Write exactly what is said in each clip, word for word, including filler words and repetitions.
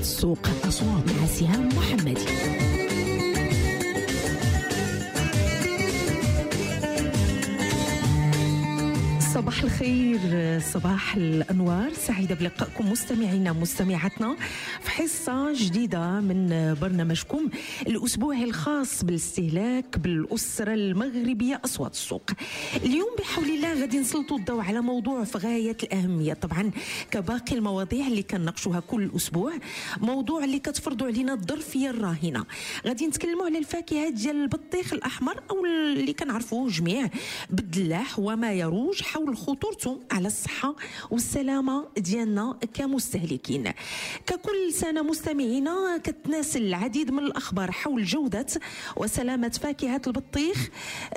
السوق مع سهام محمدي. صباح الخير، صباح الأنوار، سعيدة بلقائكم مستمعينا مستمعاتنا في حصة جديدة من برنامجكم الأسبوعي الخاص بالاستهلاك بالأسرة المغربية أصوات السوق. اليوم بحول الله غادي نسلطوا الضوء على موضوع في غاية الأهمية، طبعا كباقي المواضيع اللي كنناقشوها كل أسبوع، موضوع اللي كتفرضوا علينا الظرفية الراهنة. غادي نتكلموا على الفاكهة ديال البطيخ الأحمر أو اللي كنعرفوه جميع بالدلاح وما يروج حول خطورته على الصحة والسلامة ديالنا كمستهلكين. ككل سنة مستمعينا كتناسل العديد من الأخبار حول جودة وسلامة فاكهة البطيخ.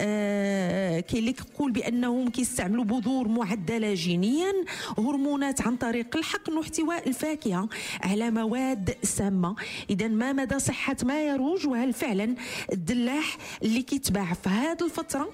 آه كاين اللي كيقول بأنهم كيستعملوا بذور معدلة جينيا، هرمونات عن طريق الحقن واحتواء الفاكهة على مواد سامة. إذا ما مدى صحة ما يروج، وهل فعلا الدلاح اللي كيتباع في هذه الفترة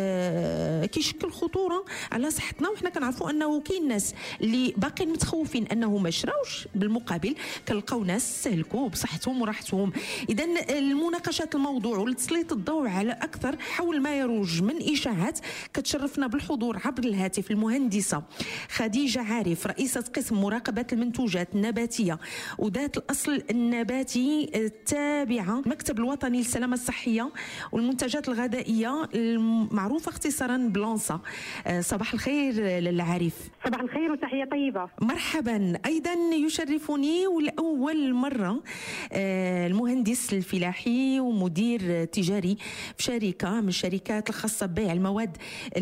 آه كيشكل خطوره على صحتنا؟ وحنا كنعرفوا انه كاين ناس اللي باقيين متخوفين انه ما شراوش، بالمقابل كنلقاو ناس سلكوا بصحتهم وراحتهم. اذا المناقشه الموضوع والتسليط الضوء على اكثر حول ما يروج من اشاعات كتشرفنا بالحضور عبر الهاتف المهندسه خديجه عارف، رئيسه قسم مراقبه المنتوجات النباتيه وذات الاصل النباتي التابعه المكتب الوطني للسلامه الصحيه والمنتجات الغذائيه معروفة اختصارا بلانسا. صباح الخير للعارف. صباح الخير وتحية طيبة. مرحبا. أيضا يشرفني ولأول مرة المهندس الفلاحي ومدير تجاري في شركة من الشركات الخاصة ببيع المواد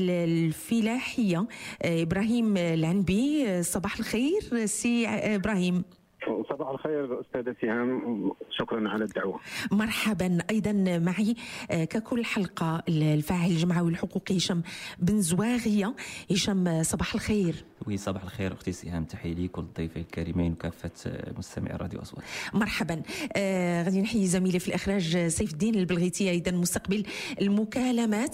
الفلاحية إبراهيم العنبي. صباح الخير سي إبراهيم. صباح الخير أستاذة سهام، شكرا على الدعوة. مرحبا. أيضا معي ككل حلقة الفاعل الجمعوي الحقوقي هشام بن زواغية. هشام صباح الخير. وي صباح الخير أختي سهام، تحية ليك وللضيفين الكريمين وكافة مستمعي راديو أصوات. مرحبا. آه غادي نحيي زميلي في الإخراج سيف الدين البلغيتي، أيضا مستقبل المكالمات.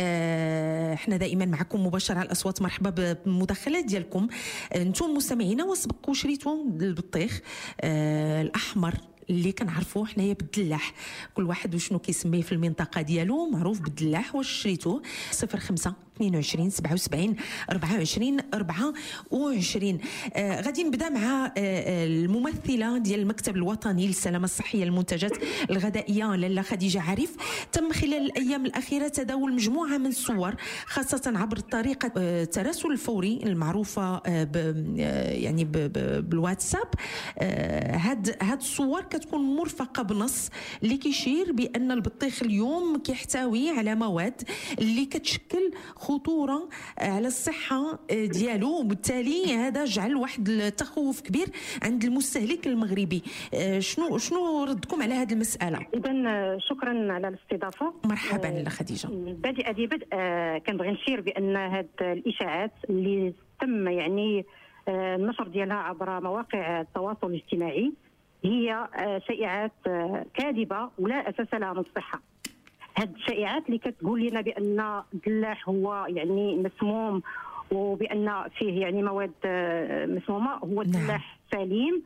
آه احنا دائما معكم مباشرة على الأصوات. مرحبا بالمداخلات ديالكم. انتم مستمعينا وسبقوا شريتوا البطيخ آه الأحمر اللي كنعرفوه حنايا بالدلاح، كل واحد وشنو كيسميه في المنطقه ديالو، معروف بالدلاح. واش شريتوه؟ صفر خمسة اثنين وعشرين سبعة وسبعين أربعة وعشرين أربعة وعشرين. آه غادي نبدا مع آه الممثله ديال المكتب الوطني للسلامه الصحيه للمنتجات الغذائيه لاله خديجه عارف. تم خلال الايام الاخيره تداول مجموعه من الصور خاصه عبر طريقه آه التراسل الفوري المعروفه آه ب آه يعني ب ب بالواتساب. آه هاد هاد الصور كتكون مرفقه بنص اللي كيشير بان البطيخ اليوم كيحتوي على مواد اللي كتشكل خطوره على الصحه ديالو، وبالتالي هذا جعل واحد التخوف كبير عند المستهلك المغربي. شنو شنو ردكم على هذه المساله؟ اذا شكرا على الاستضافه. مرحبا لاله خديجه. بادئه ببدء كنبغي نشير بان هذه الاشاعات اللي تم يعني النشر ديالها عبر مواقع التواصل الاجتماعي هي شائعات كاذبه ولا اساس لها من الصحه. هاد الشائعات اللي كتقول لنا بان الدلاح هو يعني مسموم وبان فيه يعني مواد مسمومه، هو الدلاح سليم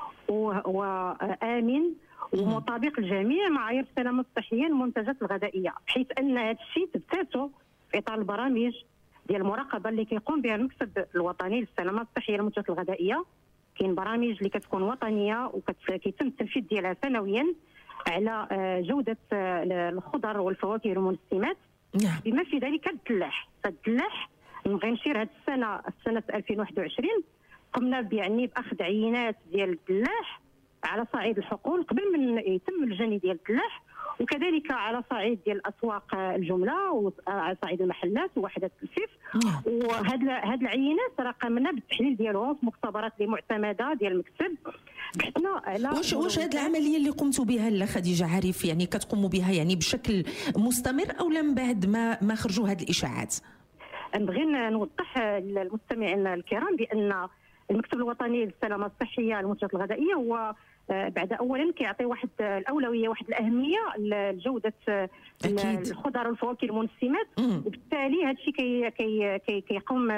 وامن ومطابق لجميع معايير السلامه الصحيه للمنتجات الغذائيه، بحيث ان هذا الشيء تبتاتو في اطار البرامج ديال المراقبه اللي كيقوم بها المكتب الوطني للسلامه الصحيه للمنتجات الغذائيه. كاين برامج اللي كتكون وطنيه وكيتم التنفيذ ديالها سنويا على جوده الخضر والفواكه والمنسمات بما في ذلك الدلاح. فالدلاح نبغي نشير هذه السنه السنه ألفين وواحد وعشرين قمنا يعني باخذ عينات ديال الدلاح على صعيد الحقول قبل من يتم الجني ديال الدلاح، وكذلك على صعيد ديال اسواق الجمله وعلى صعيد المحلات ووحدات السيف. وهاد هاد العينات راه قمنا بالتحليل ديالهم في مختبرات اللي معتمده ديال المكتب بحثنا على واش واش هاد العمليه اللي قمتوا بها لا خديجه عارف يعني كتقوموا بها يعني بشكل مستمر او من بعد ما ما خرجوا هاد الاشاعات؟ نبغي نوضح للمستمعين الكرام بان المكتب الوطني للسلامه الصحيه للمنتجات الغذائيه هو بعد اولا كيعطي واحد الاولويه واحد الاهميه لجوده الخضر والفواكه والمنسمات، وبالتالي هذا الشيء كي كي كيقوم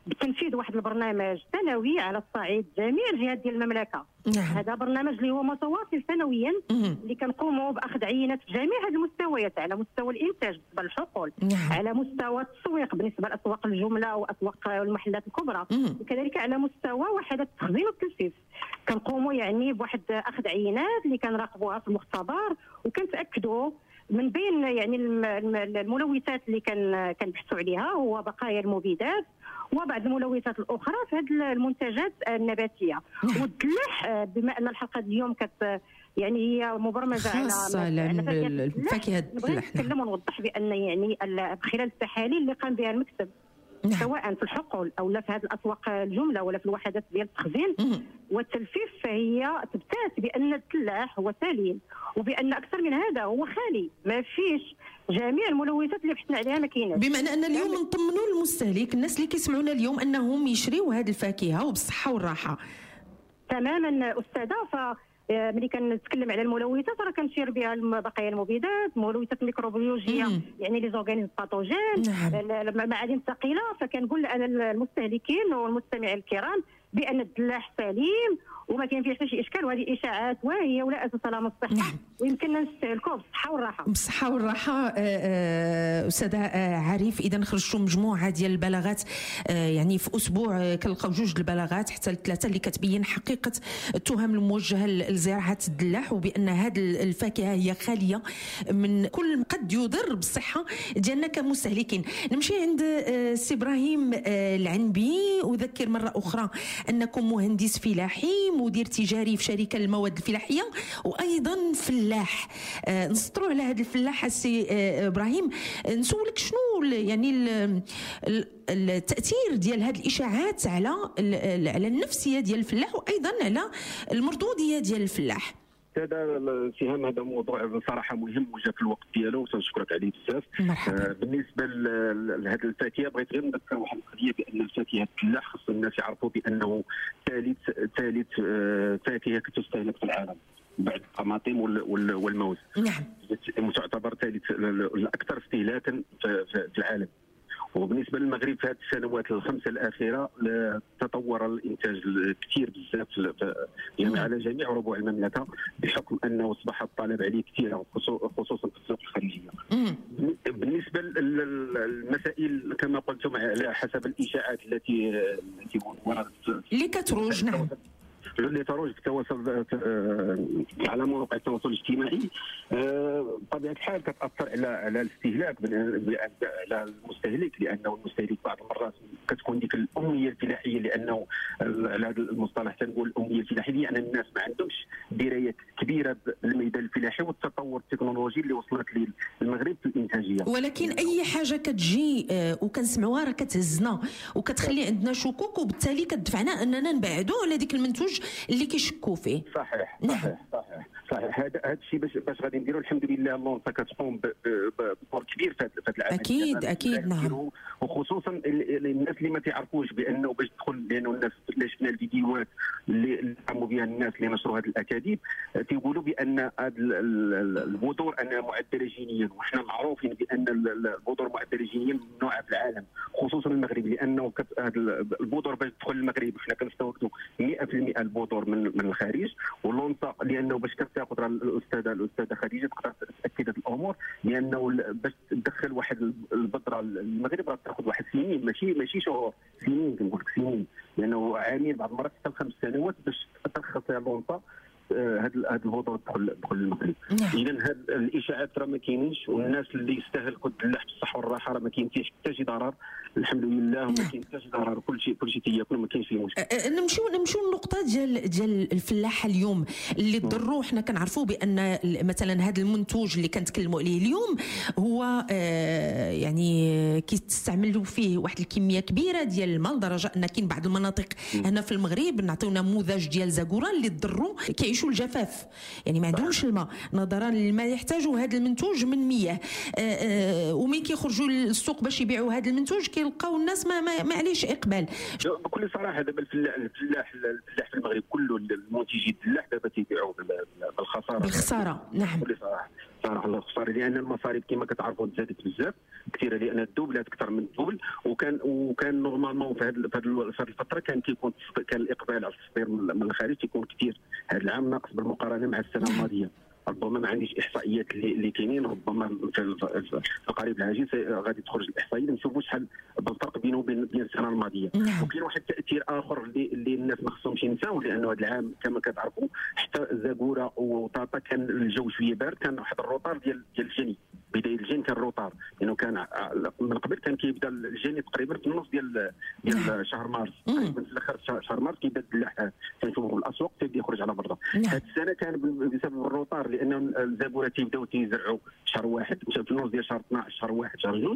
بتنفيذ واحد البرنامج سنوي على الصعيد جميع الجهات ديال المملكه. نعم. هذا برنامج اللي هو متواصل سنويا اللي كنقوموا باخذ عينات في جميع هذه المستويات، على مستوى الانتاج بالنسبه للحقول، نعم. على مستوى التسويق بالنسبه لاسواق الجمله واسواق المحلات الكبرى، وكذلك على مستوى وحدات التخزين والتلفيف. كنقوموا يعني بواحد اخذ عينات اللي كنراقبوها في المختبر، وكنتاكدوا من بين يعني الملوثات اللي كان كنبحثوا عليها هو بقايا المبيدات وبعض الملوثات الاخرى في هذه المنتجات النباتيه. والدلاح بما ان الحلقه اليوم كت يعني هي مبرمجه على على الفاكهه الدلاح، نتكلم ونوضح بان يعني خلال التحاليل اللي قام بها المكتب نعم. سواء في الحقول او لا في هذه الاسواق الجمله ولا في الوحدات ديال التخزين والتلفيف، فهي تبتات بان الدلاح هو سليم، وبان اكثر من هذا هو خالي، ما فيش جميع الملوثات اللي بحثنا عليها ما كايناش. بما ان اليوم نطمنوا المستهلك، الناس اللي كيسمعونا اليوم انهم يشريوا هذه الفاكهه وبالصحه والراحه. تماما استاذه. ف ملي كنتكلم على الملوثات راه كنشير بها بقايا المبيدات، ملوثات ميكروبيولوجيه يعني لي زورغانيزم باثوجين، المعادن الثقيله. فكنقول انا المستهلكين والمستمعين الكرام بان الدلاح سليم وما كاين فيه حتى شي اشكال، وهذه اشاعات واهيه ولا اساس لها من الصحه. نعم. ويمكننا نستهلكوه بالصحه والراحه. بالصحه والراحه. استاذه عريف، اذا خرجتوا مجموعه ديال البلاغات، يعني في اسبوع كنلقاو جوج البلاغات حتى الثلاثه اللي كتبين حقيقه التهم الموجهه لزراعه الدلاح، وبان هذه الفاكهه هي خاليه من كل ما قد يضر بالصحه ديالنا كمستهلكين. نمشي عند سي ابراهيم العنبي، اذكر مره اخرى انكم مهندس فلاحي، مدير تجاري في شركه المواد الفلاحيه، وايضا فلاح. آه نسطروا على هذا الفلاح السي آه ابراهيم، نسولك شنو يعني التاثير ديال هذه الاشاعات على على النفسيه ديال الفلاح وايضا على المردوديه ديال الفلاح. هذا السهام هذا موضوع بصراحه مهم وجا في الوقت ديالو وتنشكرك عليه بزاف. مرحبا. آه بالنسبه لهذه الفاكهه بغيت غير نذكر واحد القضيه بان الفاكهه الفلاح خص الناس يعرفوا بانه ثالث ثالث آه فاكهه كتستهلك في العالم بعد الطماطم والموز. نعم. تعتبر ثالث الاكثر استهلاكا في العالم. وبالنسبه للمغرب في هذه السنوات الخمسه الاخيره تطور الانتاج كثير بزاف يعني على جميع ربوع المملكه، بحكم انه اصبح الطلب عليه كثير خصوصا في السوق الخارجيه. بالنسبه للمسائل كما قلتم على حسب الاشاعات التي التي وردت اللي كتروج نعم اللي تروج في التواصل على مواقع التواصل الاجتماعي، بطبيعه الحال كتاثر على على الاستهلاك على المستهلك، لانه المستهلك بعض المرات كتكون ديك الاميه الفلاحيه، لانه على هذا المصطلح تنقول الاميه الفلاحيه يعني الناس ما عندهمش درايه كبيره بالميدان الفلاحي والتطور التكنولوجي اللي وصلت للمغرب في الانتاجيه. ولكن اي حاجه كتجي وكنسمعوها راه كتهزنا وكتخلي عندنا شكوك، وبالتالي كتدفعنا اننا نبعدوا على ديك المنتوج اللي كيشكوا فيه. صحيح صحيح صحيح صحيح. هذا هذا الشيء باش باش غادي نديروا الحمد لله اللونسا كتقوم بدور كبير في هذا العمل. اكيد اكيد نعم. وخصوصا الناس اللي ما تعرفوش بانه باش تدخل، لانه الناس اللي شفنا الفيديوهات اللي قاموا بها الناس اللي نشروا هذه الاكاذيب تيقولوا بان هذه البذور انها معدله جينيا، وحنا معروفين بان البذور معدله جينيا ممنوعه في العالم خصوصا المغرب، لانه هذه البذور باش تدخل المغرب حنا كنستوردوا مئة بالمئة البذور من من الخارج. واللونسا لانه باش كتاخذ الاستاذه الاستاذه خديجه تقدر تاكد هذه الامور، لانه باش تدخل واحد البذره المغرب راه تاخذ واحد سنين، ماشي ماشي شهور، سنين كنقول لك سنين، لانه عامين بعض المرات حتى خمس سنوات باش ترخص اللونسا هاد هاد البذور تدخل تدخل المغرب. اذا هاد الاشاعات راه ما كاينينش، والناس اللي يستهلكوا الدلاح بالصحه والراحه راه ما كاين فيه حتى شي ضرر الحمد لله، وما كاين حتى شي ضرر، كل شيء كل شيء تياكل وما كاينش فيه مشكل. نمشيو نمشيو للنقطه ديال ديال الفلاحه اليوم اللي تضروا. حنا كنعرفوا بان مثلا هذا المنتوج اللي كنتكلموا عليه اليوم هو آه يعني كيستعملوا فيه واحد الكميه كبيره ديال الماء، لدرجه ان كاين بعض المناطق هنا في المغرب نعطيو نموذج ديال زاكورا اللي تضروا كيعيشوا الجفاف، يعني ما عندهمش الماء نظرا لما يحتاجوا هذا المنتوج من مياه. ومين كيخرجوا للسوق باش يبيعوا هذا المنتوج كيلقاو الناس ما ما, ما عليش اقبال. بكل صراحه دابا الفلاح الفلاح الفلاح في المغرب كله المنتجي الدلاح دابا تيبيعوا بالخساره بالخساره. نعم بكل صراحه. صراحه الله يخسر، لان المصاريف كما كتعرفوا تزادت بزاف كثيره، لان الدوبلات اكثر من الدول، وكان وكان نورمالمون في هذه الفتره كان كيكون كان الاقبال على التصدير من الخارج كيكون كثير. هذا العام ناقص بالمقارنه مع السنه الماضيه. ربما ما عنديش احصائيات اللي, اللي كاينين، ربما في القريب العاجل غادي تخرج الاحصائيه نشوفوا شحال بالفرق بينه وبين بين السنه الماضيه. نعم. وكاين واحد التاثير اخر اللي, اللي الناس ما خصهمش ينساو، لانه هذا العام كما كتعرفوا حتى زاكوره وطاطا كان الجو شويه بارد، كان واحد الروطار ديال ديال الجني، بدايه الجني كان روطار، لانه كان من قبل كان كيبدا الجني تقريبا في النص ديال ديال شهر مارس، تقريبا في اخر شهر مارس كيبدا الدلاح كنشوفوا الاسواق تيبدا يخرج على برده. هذه السنه كان بسبب الروطار، لان الزاكوره تيبداو تيزرعوا شهر واحد في النص ديال شهر اثناش شهر واحد شهر جوج،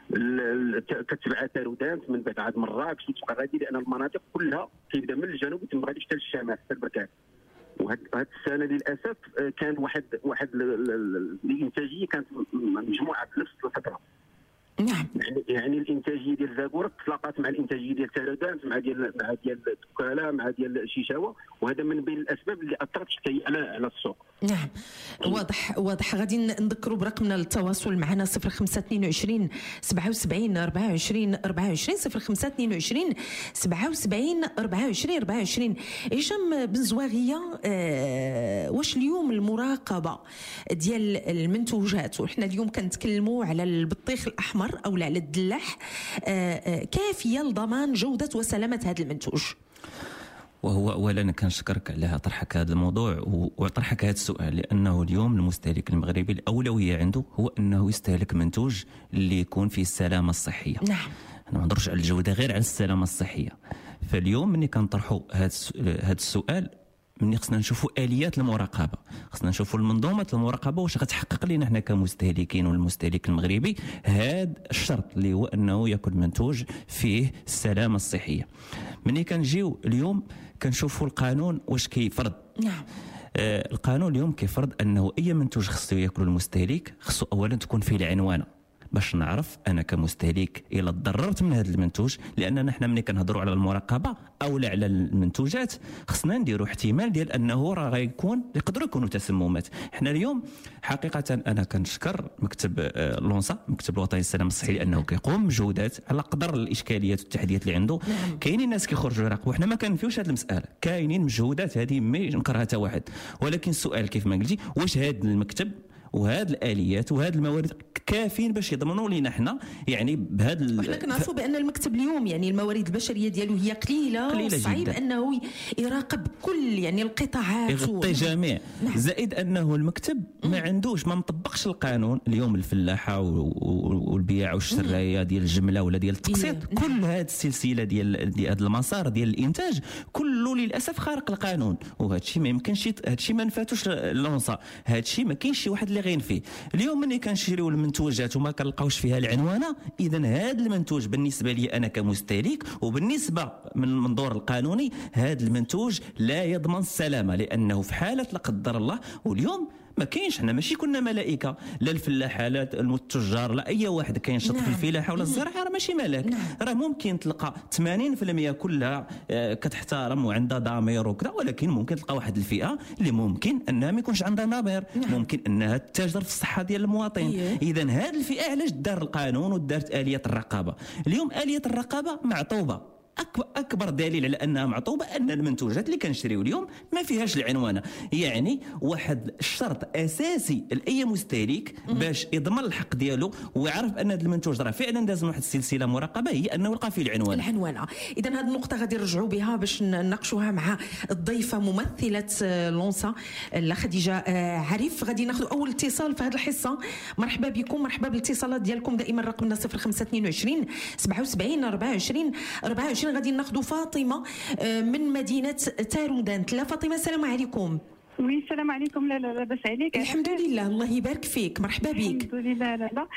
كتبع تارودانت من بعد عاد مراكش وتبقى غادي، لان المناطق كلها كيبدا من الجنوب ثم غادي حتى للشمال حتى البركان. وهاد السنه للاسف كان واحد واحد الانتاجيه كانت مجموعه في نفس الفتره. نعم. يعني يعني الانتاجيه ديال زاكوره تلاقات مع الانتاجيه ديال تارودانت مع ديال مع ديال توكالا مع ديال شيشاوه، وهذا من بين الاسباب اللي اثرت حتى على على السوق. نعم واضح واضح. غادي نذكروا برقمنا للتواصل معنا صفر خمسة اثنين وعشرين سبعة وسبعين أربعة وعشرين أربعة وعشرين صفر خمسة اثنين وعشرين سبعة وسبعين أربعة وعشرين أربعة وعشرين. هشام بن زواغيه، آه واش اليوم المراقبه ديال المنتوجات، وحنا اليوم كنتكلموا على البطيخ الاحمر او على الدلاح، آه آه كافيه لضمان جوده وسلامه هذا المنتوج؟ وهو اولا كنشكرك على طرحك هذا الموضوع وطرحك هذا السؤال، لانه اليوم المستهلك المغربي الاولويه عنده هو انه يستهلك منتوج اللي يكون فيه السلامه الصحيه. نعم. انا ما نهضرش على الجوده غير على السلامه الصحيه. فاليوم ملي كنطرحوا هذا هذا السؤال، مني خصنا نشوفوا اليات المراقبه، خصنا نشوفوا المنظومه المراقبه واش غتحقق لنا حنا كمستهلكين والمستهلك المغربي هذا الشرط اللي هو انه ياكل منتوج فيه السلامه الصحيه. مني كنجيو اليوم كنشوفوا القانون واش كيفرض. نعم. آه القانون اليوم كيفرض انه اي منتوج خصو ياكل المستهلك خصو اولا تكون فيه العنوانه، باش نعرف انا كمستهلك الا تضررت من هذا المنتوج. لاننا حنا ملي كنهضروا على المراقبه او على المنتوجات خصنا نديروا احتمال ديال انه راه غيكون يقدروا يكونوا تسممات. حنا اليوم حقيقه انا كنشكر مكتب لونسا، مكتب الوطني للسلامه الصحيه، لانه كيقوم بجهودات على قدر الاشكاليات والتحديات اللي عنده. نعم. كاينين الناس كيخرجوا يراقبوا، حنا ما كنفيوش هذه المساله، كاينين مجهودات هذه ما ينكرها حتى واحد، ولكن السؤال كيف ما قلتي واش هذا المكتب وهذه الاليات وهذه الموارد كافيين باش يضمنوا لنا حنا يعني بهذا. وحنا كنعرفوا بان المكتب اليوم يعني الموارد البشريه ديالو هي قليله, قليلة صعيب جدا. انه يراقب كل يعني القطاعات يغطي جميع. نعم. زائد انه المكتب ما عندوش ما مطبقش القانون. اليوم الفلاحه والبيع والشرايه ديال الجمله ولا ديال التقسيط، نعم. كل هذه السلسله ديال ديال هذا المسار ديال الانتاج كله للاسف خارق القانون، وهذا الشيء ما يمكنش، هذا الشيء ما نفاتوش لونسا، هذا الشيء ما كاينش شي واحد اللي غين فيه. اليوم ملي كنشريو المنتوجات وما كنلقاوش فيها العنوانه، اذا هذا المنتوج بالنسبه لي انا كمستهلك وبالنسبه من المنظور القانوني هذا المنتوج لا يضمن السلامه، لانه في حاله لا قدر الله، واليوم ما كاينش، حنا ماشي كنا ملائكه، لا الفلاحه لا التجار لا اي واحد كينشط نعم. في الفلاحه ولا الزراعه راه ماشي ملاك. نعم. راه ممكن تلقى ثمانين بالمئة كلها كتحترم وعندها ضمير وكذا، ولكن ممكن تلقى واحد الفئه اللي ممكن انها ما يكونش عندها ضمير. نعم. ممكن انها تتاجر في الصحه ديال المواطن. إيه. اذا هذه الفئه علاش دار القانون ودارت اليه الرقابه؟ اليوم اليه الرقابه معطوبه. أكبر دليل على أنها معطوبة أن المنتوجات اللي كنشريو اليوم ما فيهاش العنوانة. يعني واحد الشرط أساسي لأي مستهلك باش يضمن الحق ديالو ويعرف أن هذا المنتوج راه فعلا لازم واحد السلسلة مراقبة، هي أنه يلقى فيه العنوانة. العنوانة. إذا هذه النقطة غادي نرجعوا بها باش نناقشوها مع الضيفة ممثلة لونسا لا خديجة عريف. غادي ناخذ أول اتصال في هذه الحصة. مرحبا بكم، مرحبا بالاتصالات ديالكم. دائما رقمنا صفر خمسة اثنين وعشرين سبعة وسبعين أربعة وعشرين أربعة وعشرين. غادي ناخذ فاطمه من مدينه تارودانت. لا فاطمه السلام عليكم. وي السلام عليكم. لا لا لاباس عليك؟ الحمد لله الله يبارك فيك، مرحبا بك. الحمد لله. لا لا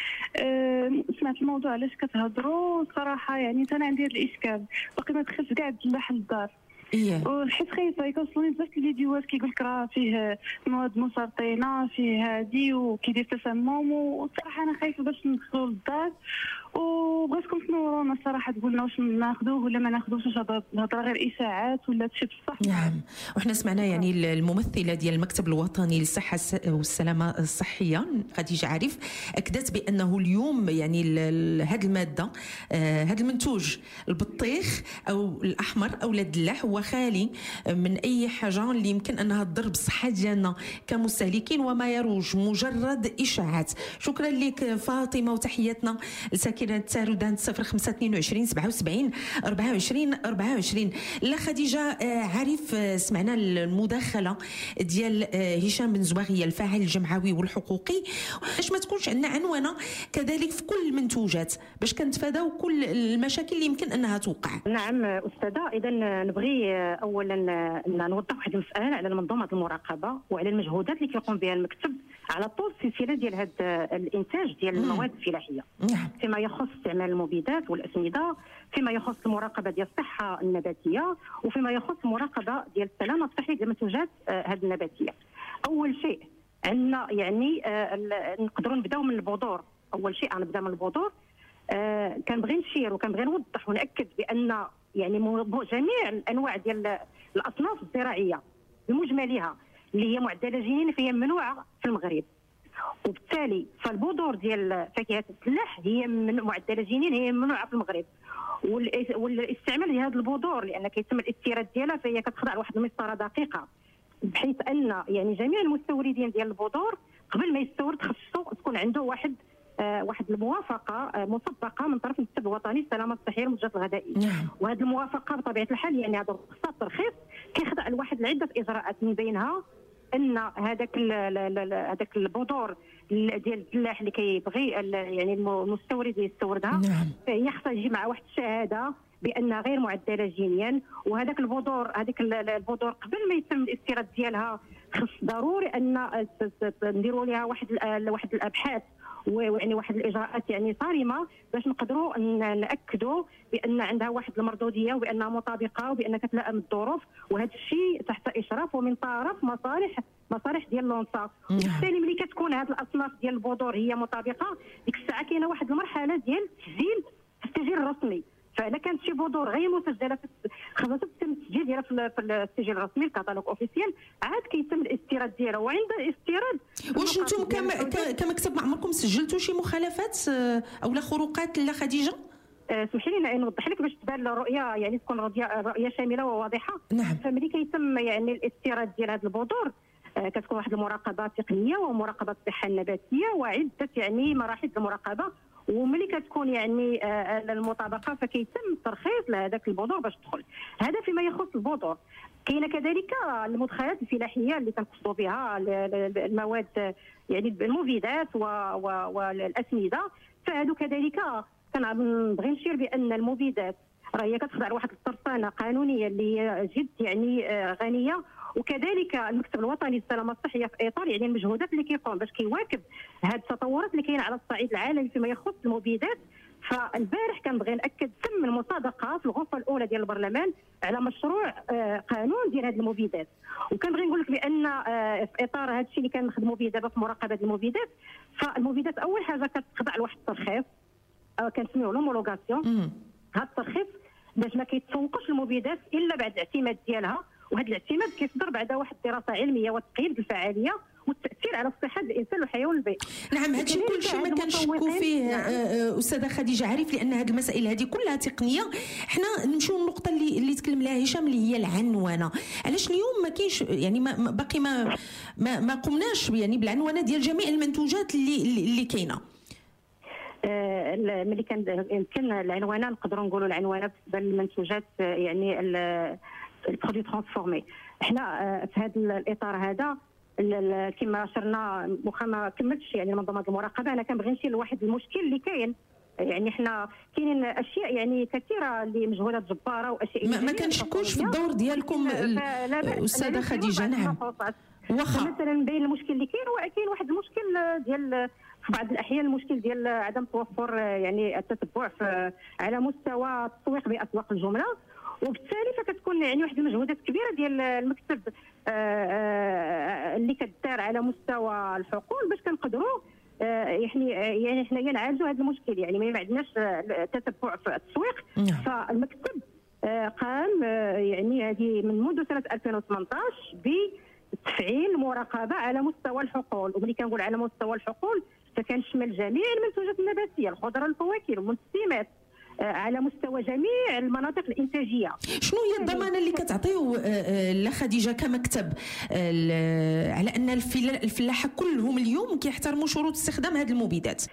أه سمعت الموضوع علاش كتهضروا صراحه، يعني انا عندي هذا الاشكال باقي ما دخلت كاع الدلاح للدار. إيه. وحيت خايفه يوصلوني بزاف الفيديوهات كيقول لك راه فيه مواد مسرطنه فيه هادي وكيدير تسمم، والصراحه انا خايفه باش ندخلوا للدار، وبغيتكم تنورونا الصراحه تقولنا واش ناخذوه ولا ما ناخذوش، واش الهضره غير اشاعات ولا هادشي بصح. نعم، وحنا سمعنا يعني الممثله ديال المكتب الوطني للصحه والسلامه الصحيه خديجه عارف اكدت بانه اليوم يعني هذه الماده هذا المنتوج البطيخ او الاحمر او الدلاح هو خالي من اي حاجه اللي يمكن انها تضر بالصحه ديالنا كمستهلكين وما يروج مجرد اشاعات. شكرا لك فاطمه وتحياتنا لساكنه تارودان صفر خمسة اثنين وعشرين سبعة وسبعين أربعة وعشرين أربعة وعشرين. لا خديجه عارف سمعنا المداخله ديال هشام بن زواغيه الفاعل الجمعوي والحقوقي، باش ما تكونش عندنا عنوانه كذلك في كل المنتوجات باش كنتفاداو كل المشاكل اللي يمكن انها توقع. نعم استاذه، اذا نبغي اولا نوضح واحد المساله على منظومه المراقبه وعلى المجهودات اللي كيقوم بها المكتب على طول السلسله ديال هذا الانتاج ديال المواد الفلاحيه فيما يخص استعمال المبيدات والاسمده، فيما يخص المراقبه ديال الصحه النباتيه، وفيما يخص المراقبه ديال السلامه الصحيه ديال المنتوجات هذه النباتيه. اول شيء عندنا يعني نقدروا نبداو من البذور. اول شيء غنبدا من البذور. آه كنبغي نشير وكنبغي نوضح وناكد بان يعني جميع الانواع ديال الاصناف الزراعيه بمجملها اللي هي معدله جينيا فهي ممنوعه في المغرب، وبالتالي فالبذور ديال فاكهه الفلاح هي من معدله جينيا هي ممنوعه في المغرب، والاستعمال لهذه البذور لان كيتم الاستيراد ديالها فهي كتخضع لواحد المسطره دقيقه، بحيث ان يعني جميع المستوردين ديال البذور قبل ما يستورد خصو تكون عنده واحد آه واحد الموافقه آه مسبقه من طرف المكتب الوطني للسلامه الصحيه والمنتجات الغذائيه. نعم. وهذه الموافقه بطبيعه الحال يعني هذا الرخصه الترخيص كيخضع لواحد العده اجراءات من بينها ان هذاك هذاك البذور ديال الفلاح اللي كيبغي يعني المستورد يستوردها. نعم. فهي خصها تجي مع واحد الشهاده بانها غير معدله جينيا، وهذاك البذور هذيك البذور قبل ما يتم الاستيراد ديالها خص ضروري ان نديروا لها واحد واحد الابحاث ويعني واحد الاجراءات يعني صارمه باش نقدروا ناكدوا بان عندها واحد المردوديه وبانها مطابقه وبانها كتلائم الظروف، وهذا الشيء تحت اشراف ومن طرف مصالح مصالح ديال لونسا. وبالتالي ملي كتكون هذه الاصناف ديال البذور هي مطابقه ديك الساعه كاينه واحد المرحله ديال التسجيل التسجيل الرسمي. فاذا كانت شي بذور غير مسجله خاصها تتم التسجيل ديالها في السجل الرسمي الكتالوج اوفيسيال، عاد كيتم الاستيراد ديالها. وعند الاستيراد واش انتم كمكتب ما عمركم سجلتوا شي مخالفات او لا خروقات لا خديجه؟ اسمحي لي نوضح لك باش تبان الرؤيه يعني تكون رؤيه شامله وواضحه. نعم. فملي كيتم يعني الاستيراد ديال هذه البذور كتكون واحد المراقبه تقنيه ومراقبه الصحه النباتيه وعده يعني مراحل المراقبه، وملي كتكون يعني المطابقه فكيتم الترخيص لهذاك البذور باش تدخل. هذا فيما يخص البذور. كاينه كذلك المدخلات الفلاحيه اللي كنقصدوا بها المواد يعني المبيدات والاسمده، فهذو كذلك كنبغي نشير بان المبيدات راه هي كتخضع لواحد الترسانه قانونيه اللي هي جد يعني غنيه، وكذلك المكتب الوطني للسلامه الصحيه في اطار يعني المجهودات اللي كيقوم باش كيواكب هذه التطورات اللي كاينه على الصعيد العالمي فيما يخص المبيدات. فالبارح كنبغي ناكد تم المصادقه في الغرفه الاولى ديال البرلمان على مشروع قانون ديال هذه المبيدات، وكنبغي نقول لك بان في اطار هذا الشيء اللي كنخدموا به دابا في مراقبه المبيدات، فالمبيدات اول حاجه كتخضع لواحد الترخيص كنسميوه لومولوغاسيون. هذا الترخيص باش ما كيتسوقش المبيدات الا بعد الاعتماد ديالها، وهذا الاعتماد كيصدر بعد واحد الدراسه علميه وتقييم الفعاليه والتاثير على الصحه الانسان والحياه والبيئه. نعم، هادشي كل شيء ما كنشكوا فيه. نعم. استاذه خديجه عارف لان هذه المسائل هذه كلها تقنيه. حنا نمشيو للنقطه اللي اللي تكلم لها هشام اللي هي العنوانه. علاش اليوم ما كاينش يعني ما باقي ما ما, ما قمناش يعني بالعنوانه ديال جميع المنتوجات اللي اللي كاينه؟ آه ملي كان يمكن العنوانه نقدروا نقولوا العنوانه بالنسبه للمنتوجات يعني البرودوي ترانسفورمي. احنا في هذا الاطار هذا كما شرنا واخا ما كملتش يعني منظومه المراقبه، انا كنبغي نشير لواحد المشكل اللي كاين. يعني احنا كاينين اشياء يعني كثيره اللي مجهودات جباره واشياء ما, ما كنشكوش في الدور ديالكم استاذه خديجه. نعم، واخا مثلا بين المشكل اللي كاين وكاين واحد المشكل ديال في بعض الاحيان المشكل ديال عدم توفر يعني التتبع على مستوى التسويق باسواق الجمله، وبالتالي فكتكون يعني واحد المجهودات كبيره ديال المكتب اللي كدار على مستوى الحقول باش كنقدروا يعني يعني حنايا نعالجوا هذا المشكل. يعني ما عندناش تتبع في التسويق. فالمكتب قام يعني هذه من منذ سنه ألفين وثمانطاش بتفعيل مراقبه على مستوى الحقول. وملي كنقول على مستوى الحقول فكنشمل جميع المنتوجات النباتيه، الخضر والفواكه والمنسمات، على مستوى جميع المناطق الانتاجيه. شنو هي الضمانه اللي كتعطيو لخديجه كمكتب على ان الفلاحه كلهم اليوم كيحترموا شروط استخدام هذه المبيدات؟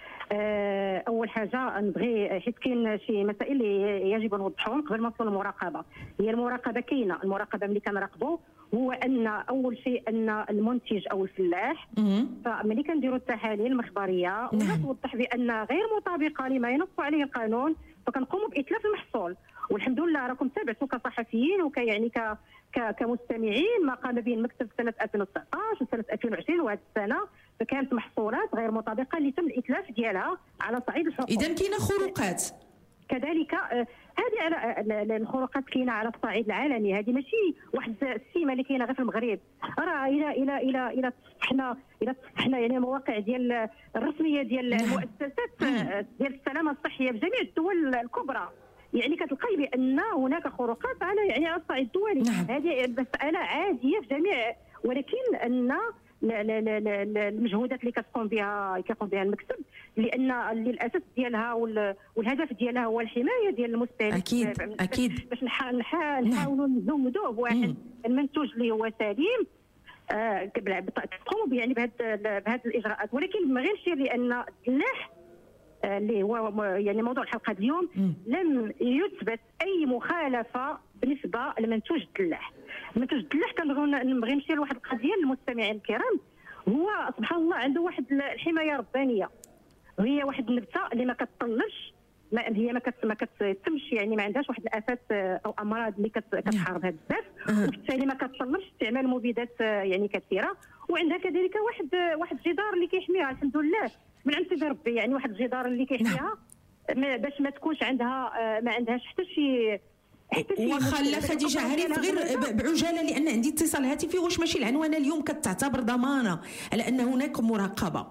اول حاجه نبغي، حيت كاين شي مسائل اللي يجب نوضحهم قبل ما نوصل للمراقبه. هي المراقبه كاينه، المراقبه ملي كنراقبوا هو ان اول شيء ان المنتج او الفلاح فملي كنديروا التحاليل المخبريه ونوضح بان غير مطابقه لما ينص عليه القانون فكنقوموا باتلاف المحصول. والحمد لله راكم تابعتوا كصحفيين وكيعني ك كمستمعين ما قام به المكتب سنه ألفين وتسعطاش وسنه ألفين وعشرين وهذه السنه، فكانت محصولات غير مطابقه اللي تم الاتلاف ديالها على صعيد الحقوق. اذا كاينه خروقات كذلك. هذه على الخروقات كاينه على الصعيد العالمي، هذه ماشي واحد السيمه اللي كاينه غير في المغرب. راه الى الى الى الى تصفحنا الى تصفحنا يعني المواقع ديال الرسميه ديال المؤسسات ديال السلامه الصحيه بجميع الدول الكبرى، يعني كتلقاي بان هناك خروقات على يعني على الصعيد الدولي. هذه مساله عاديه في جميع، ولكن ان لا لا لا لا المجهودات اللي كتقوم بها كيقوم بها المكتب، لان الاساس ديالها والهدف ديالها هو الحمايه ديال المستهلك. اكيد اكيد باش نحاولوا نزودوا بواحد المنتوج اللي هو سليم. آه تقوموا يعني بهذه بهذه الاجراءات، ولكن ما غيرش لان الفلاح اللي هو يعني موضوع الحلقه اليوم م. لم يثبت اي مخالفه بالنسبه لمنتوج الفلاح. منتوج الفلاح كنبغي نمشي لواحد القضيه للمستمعين الكرام، هو سبحان الله عنده واحد الحمايه ربانيه، وهي واحد النبته اللي ما كتطلبش، ما هي ما كت ما كتتمش يعني ما عندهاش واحد الافات او امراض اللي كتحاربها بزاف، وبالتالي ما كتطلبش استعمال مبيدات يعني كثيره، وعندها كذلك واحد واحد الجدار اللي كيحميها الحمد لله من عند سيدي ربي، يعني واحد الجدار اللي كيحميها باش ما تكونش عندها ما عندهاش حتى شي. واخا لا خديجه عارف غير بعجاله لان عندي اتصال هاتفي، واش ماشي العنوانه اليوم كتعتبر ضمانه على ان هناك مراقبه؟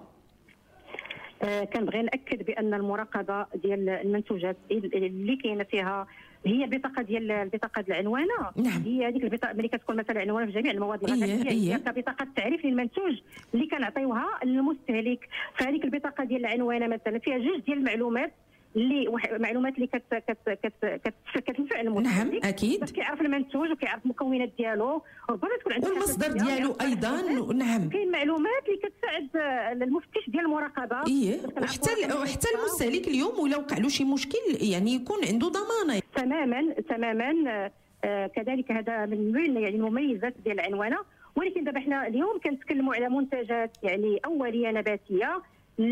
آه كنبغي ناكد بان المراقبه ديال المنتوجات اللي كاينه فيها هي البطاقه ديال البطاقه العنوانه. نعم. هي هذيك البطاقه ملي كتكون مثلا عنوانه في جميع المواد الغذائيه إيه هي كبطاقه تعريف للمنتوج اللي كنعطيوها للمستهلك. فهذيك البطاقه ديال العنوانه مثلا فيها جوج ديال المعلومات اللي معلومات اللي كت كت كت كتنفع المستهلك. نعم اكيد. باش كيعرف المنتوج وكيعرف المكونات ديالو، ربما تكون عنده والمصدر ديالو ايضا. نعم. كاين معلومات اللي كتساعد المفتش ديال المراقبه. ايه وحتى وحتى المستهلك اليوم ولا وقع له شي مشكل يعني يكون عنده ضمانه. تماما تماما. آه كذلك هذا من بين يعني المميزات ديال العنوانه. ولكن دابا حنا اليوم كنتكلموا على منتجات يعني اوليه نباتيه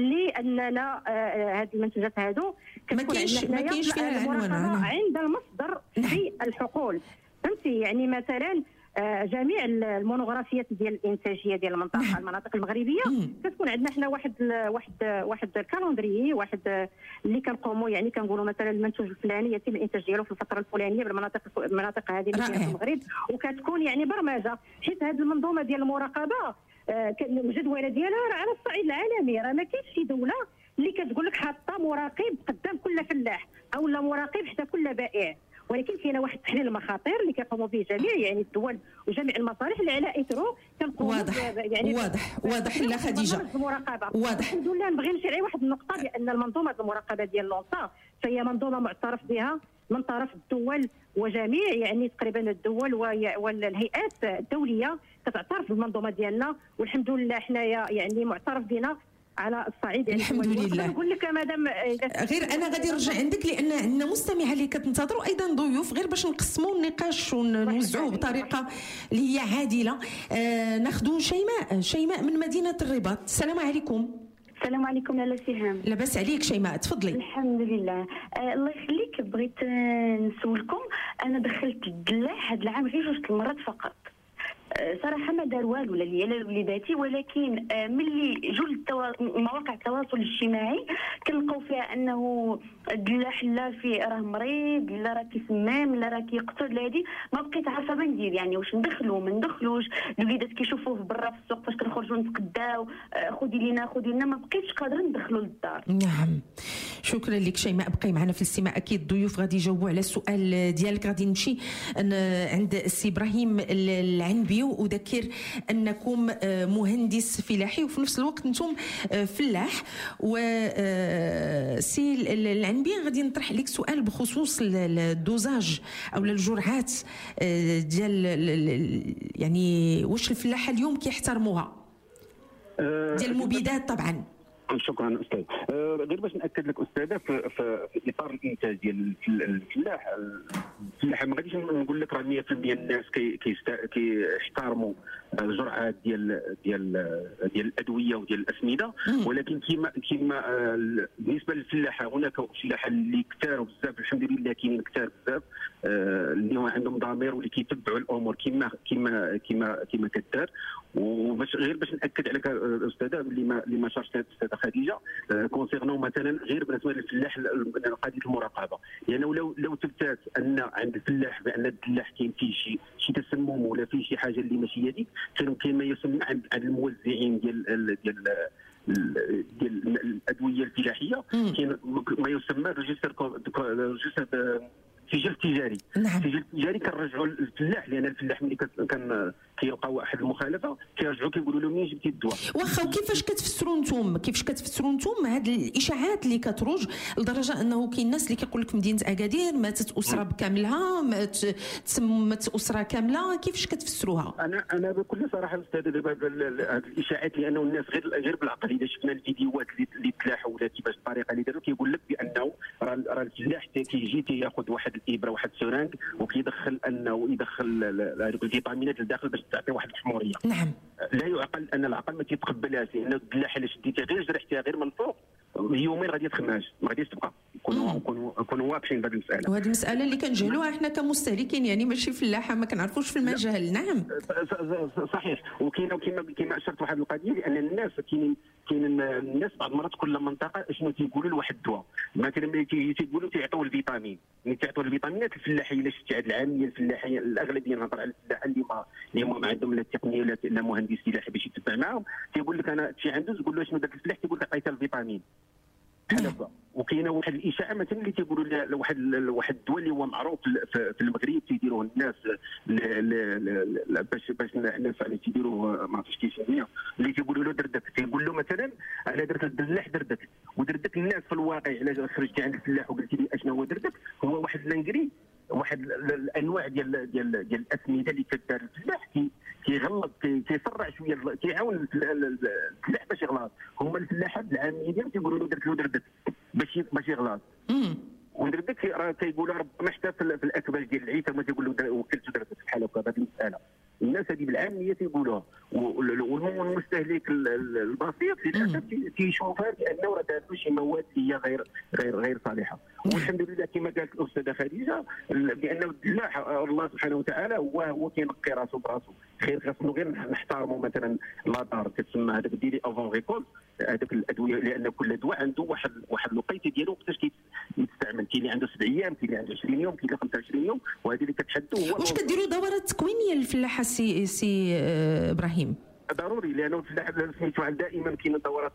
لاننا آه هذه المنتجات هادو ما كاينش ما كاينش فيها العنوانه عند المصدر في الحقول. فهمتي يعني مثلا آه جميع المونوغرافيات ديال الانتاجيه ديال المنطقه المناطق المغربيه كتكون عندنا حنا واحد واحد واحد الكالندري واحد اللي كنقوموا يعني كنقولوا مثلا المنتوج الفلاني يتم الانتاج ديالو في الفتره الفلانيه بالمناطق المناطق هذه اللي في المغرب، وكتكون يعني برمجه حيت هذه المنظومه ديال المراقبه آه الجدوله ديالها على الصعيد العالمي. راه ما كاينش شي دوله اللي كتقول لك حاطه مراقب قدام كل فلاح او لا مراقب حتى كل بائع، ولكن كاينه واحد تحليل المخاطر اللي كيقوموا به جميع يعني الدول وجميع المصالح اللي على اثره كنقوموا واضح يعني واضح واضح لا خديجه واضح. الحمد لله نبغي نشير على واحد النقطه بان المنظومه المراقبه ديال لونسا فهي منظومه معترف بها من طرف الدول وجميع يعني تقريبا الدول والهيئات الدوليه كتعترف بالمنظومه ديالنا، والحمد لله حنايا يعني معترف بنا على الصعيد. الحمد لله. نقول لك مادام غير انا غادي نرجع عندك لان عندنا مستمعه اللي كتنتظروا ايضا ضيوف، غير باش نقسموا النقاش ونوزعوه بطريقه اللي هي عادله. آه ناخذوا شيماء شيماء من مدينه الرباط. السلام عليكم. السلام عليكم لاله سهام. لاباس عليك شيماء تفضلي. الحمد لله. آه الله يخليك، بغيت نسولكم، انا دخلت الدلاع هذا العام غير جوج المرات فقط. صراحه ما دار والو لا ليا لا لوليداتي، ولكن ملي جول التوا... مواقع التواصل الاجتماعي كنلقاو فيها انه لا حلا في راه مريض، لا راه كيسمم، لا راه كيقتل، لا هادي ما بقيت عارفه ما ندير، يعني واش ندخلو ما ندخلوش. الوليدات كيشوفوه برا في السوق فاش كنخرجوا نتقداو خذي لينا خذي لنا، ما بقيتش قادره ندخلو للدار. نعم، شكرا لك شيماء. بقي معنا في الاستماع، اكيد الضيوف غادي يجاوبوا على السؤال ديالك. غادي نمشي عند السي ابراهيم العنبي واذكر انكم مهندس فلاحي وفي نفس الوقت انتم فلاح. وسي العنبي غادي نطرح عليك سؤال بخصوص الدوزاج او الجرعات ديال يعني واش الفلاحه اليوم كيحترموها ديال المبيدات طبعا. شكرا استاذ. أه غير باش ناكد لك استاذه في, في, في اطار الانتاج ديال الفلاح الفلاح ما غاديش نقول لك راه مية بالمية الناس كيحترموا كي الجرعات ديال ديال ديال الادويه وديال الاسمده، ولكن كما كما بالنسبه للفلاحه هناك فلاحه اللي كثار بزاف الحمد لله، كاينين كثار بزاف اللي عندهم ضمير واللي كيتبعوا الامور كما كما كما كما كدار. وباش غير باش ناكد عليك استاذه اللي ما اللي ما شاركت الاستاذه خديجه كونسيرنو مثلا غير بالنسبه للفلاح قضيه المراقبه، لانه يعني لو لو ثبتات ان عند الفلاح بان الفلاح كاين فيه شي شي تسمم ولا فيه شي حاجه اللي ماشي هذيك، كاين ما يسمى عند الموزعين ديال ديال ديال الادويه الفلاحيه كاين ما يسمى ريجستر ريجستر سجل تجاري. نعم. سجل تجاري كنرجعوا للفلاح، لان الفلاح ملي كان كيلقاو واحد المخالفه كيرجعوا كيقولوا له منين جبتي الدواء. واخا وكيفاش كتفسروا نتوما كيفاش كتفسروا نتوما هاد الاشاعات اللي كتروج لدرجه انه كاين الناس اللي كيقول لك مدينه اكادير ماتت اسره بكاملها، تسممت اسره كامله، كيفاش كتفسروها؟ انا انا بكل صراحه استاذ دابا هاد الاشاعات لانه الناس غير غير بالعقل اذا شفنا الفيديوهات اللي تلاحوا ولا كيفاش الطريقه اللي داروا كيقول لك بانه راه راه الفلاح كيجي تياخذ واحد الابره واحد السرنج وكيدخل انه يدخل هذوك الفيتامينات لداخل باش تعطي واحد الحموريه. نعم. لا يعقل ان العقل ما تيتقبلهاش، لان الفلاحه اللي شديتيها غير جرحتيها غير من فوق يومين غادي تخماش ما غاديش تبقى. نكونوا نكونوا نكونوا واضحين بهذه المساله. وهذه المساله اللي كنجهلوها احنا كمستهلكين، يعني ماشي فلاحه ما كنعرفوش في المجال. نعم صحيح. وكاين كما كما اشرت واحد القضيه لان الناس كاينين كاين الناس بعض المرات كل منطقه شنو تيقولوا لواحد الدواء مثلا ملي تيقولوا تيعطيو الفيتامين، ملي تيعطيو الفيتامينات الفلاحيه الا شفتي هذه العاميه الفلاحيه الاغلبيه نهضر على الفلاحه اللي ما اللي ما عندهم لا التقنيه لا مهندس فلاحي باش يتبع معاهم، تيقول لك انا شي عنده تقول له شنو داك الفلاح تيقول لك عطيته الفيتامين بحال هكا. وكاينه واحد الاشاعه مثلا اللي تيقولوا لواحد واحد الدواء اللي هو معروف في المغرب تيديروه الناس باش باش الناس اللي تيديروه ما عرفتش كيسميها اللي تيقولوا له دردك، تيقول له مثلا انا درت الفلاح دردك، ودردك الناس في الواقع الا خرجتي عند الفلاح وقلتي لي اشنو هو دردك، هو واحد الانكري واحد الانواع ديال ديال ديال الاسمده اللي كدار الفلاح كيغلط كيسرع شويه كيعاون الفلاح باش يغلط. هما الفلاحات العاميه ديالهم تيقولوا له درت له دردك باش باش يغلط. ودردك راه كيقولوا ربما حتى في الاكباش ديال العيسى ما تيقول له وكلت دردك بحال هكا. هذه المساله الناس هذه بالعاميه تيقولوها، والمستهلك البسيط للاسف تيشوفها بانه راه داروا شي مواد اللي هي غير غير غير صالحه. والحمد لله كما قالت الاستاذه خديجه بانه الفلاح الله سبحانه وتعالى هو هو كينقي راسو براسو. خير خاصنا غير نحترموا مثلا لا دار كتسمى هذاك ديري افون ريكول هذاك الادويه، لان كل دواء عنده واحد واحد الوقيته ديالو وقتاش كيتستعمل. كاين اللي عنده سبع ايام، كاين اللي عنده عشرين يوم، كاين اللي خمسة وعشرين يوم، وهذه اللي كتحدوا. واش كديروا دورات تكوينيه للفلاحه سي سي ابراهيم؟ ضروري، لانه الفلاح سميتو دائما كاين دورات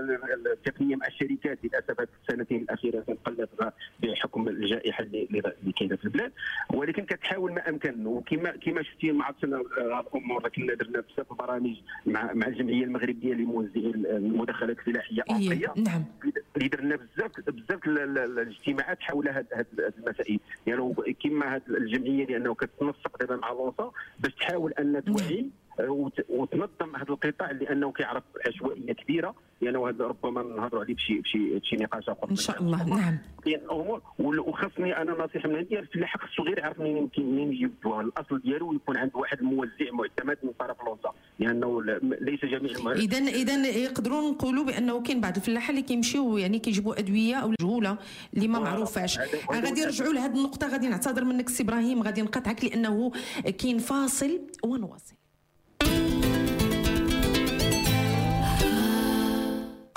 تقنيه مع الشركات. للاسف هذه السنتين الاخيره قلت بحكم الجائحه اللي كاينه في البلاد، ولكن كتحاول ما امكن. وكما كما شفتي ما عرفتش الامور كنا درنا بزاف البرامج مع مع الجمعيه المغربيه لموزعي المدخلات الفلاحيه إيه. نعم. اللي درنا بزاف بزاف الاجتماعات حول هذه المسائل، يعني كما هذه الجمعيه لانه كتنسق دابا مع لونسا باش تحاول ان توعي وتنظم هذا القطاع، لانه كيعرف عشوائيه كبيره، لانه يعني ربما نهضروا عليه بشي بشي بشي نقاش اخر ان شاء الله. نعم. كاين امور وخصني انا نصيحه من عندي الفلاح خصو غير يعرف منين منين يجيب الدواء، الاصل ديالو يكون عند واحد الموزع معتمد من طرف لونسا، لانه ليس جميع. اذا اذا يقدروا نقولوا بانه كاين بعض الفلاحه اللي كيمشيو يعني كيجيبوا ادويه او جهوله اللي ما معروفاش. غادي نرجعوا لهذه النقطه، غادي نعتذر منك سي ابراهيم، غادي نقطعك لانه كاين فاصل ونواصل.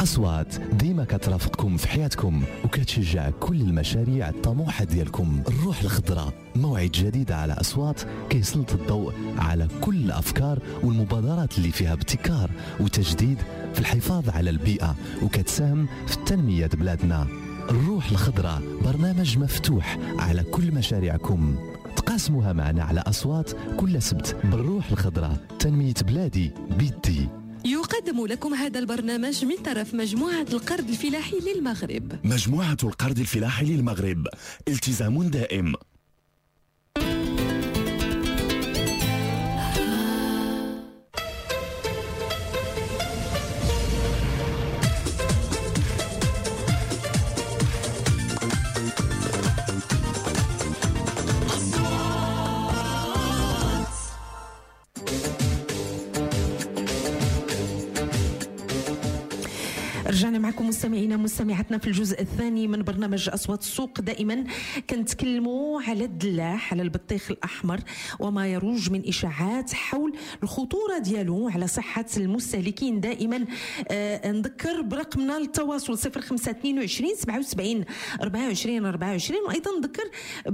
أصوات ديما كترافقكم في حياتكم وكتشجع كل المشاريع الطموحة ديالكم. الروح الخضراء موعد جديد على أصوات كيسلط الضوء على كل الأفكار والمبادرات اللي فيها ابتكار وتجديد في الحفاظ على البيئة وكتساهم في التنمية بلادنا. الروح الخضراء برنامج مفتوح على كل مشاريعكم، تقاسموها معنا على أصوات كل سبت. بالروح الخضراء تنمية بلادي بيدي. يقدم لكم هذا البرنامج من طرف مجموعة القرض الفلاحي للمغرب. مجموعة القرض الفلاحي للمغرب، التزام دائم. رجعنا معكم مستمعينا مستمعاتنا في الجزء الثاني من برنامج أصوات السوق. دائما كنتكلموا على الدلاح، على البطيخ الأحمر وما يروج من إشاعات حول الخطورة ديالو على صحة المستهلكين. دائما آه نذكر برقمنا للتواصل صفر خمسة اثنين وعشرين سبعة وسبعين أربعة وعشرين أربعة وعشرين، وأيضا نذكر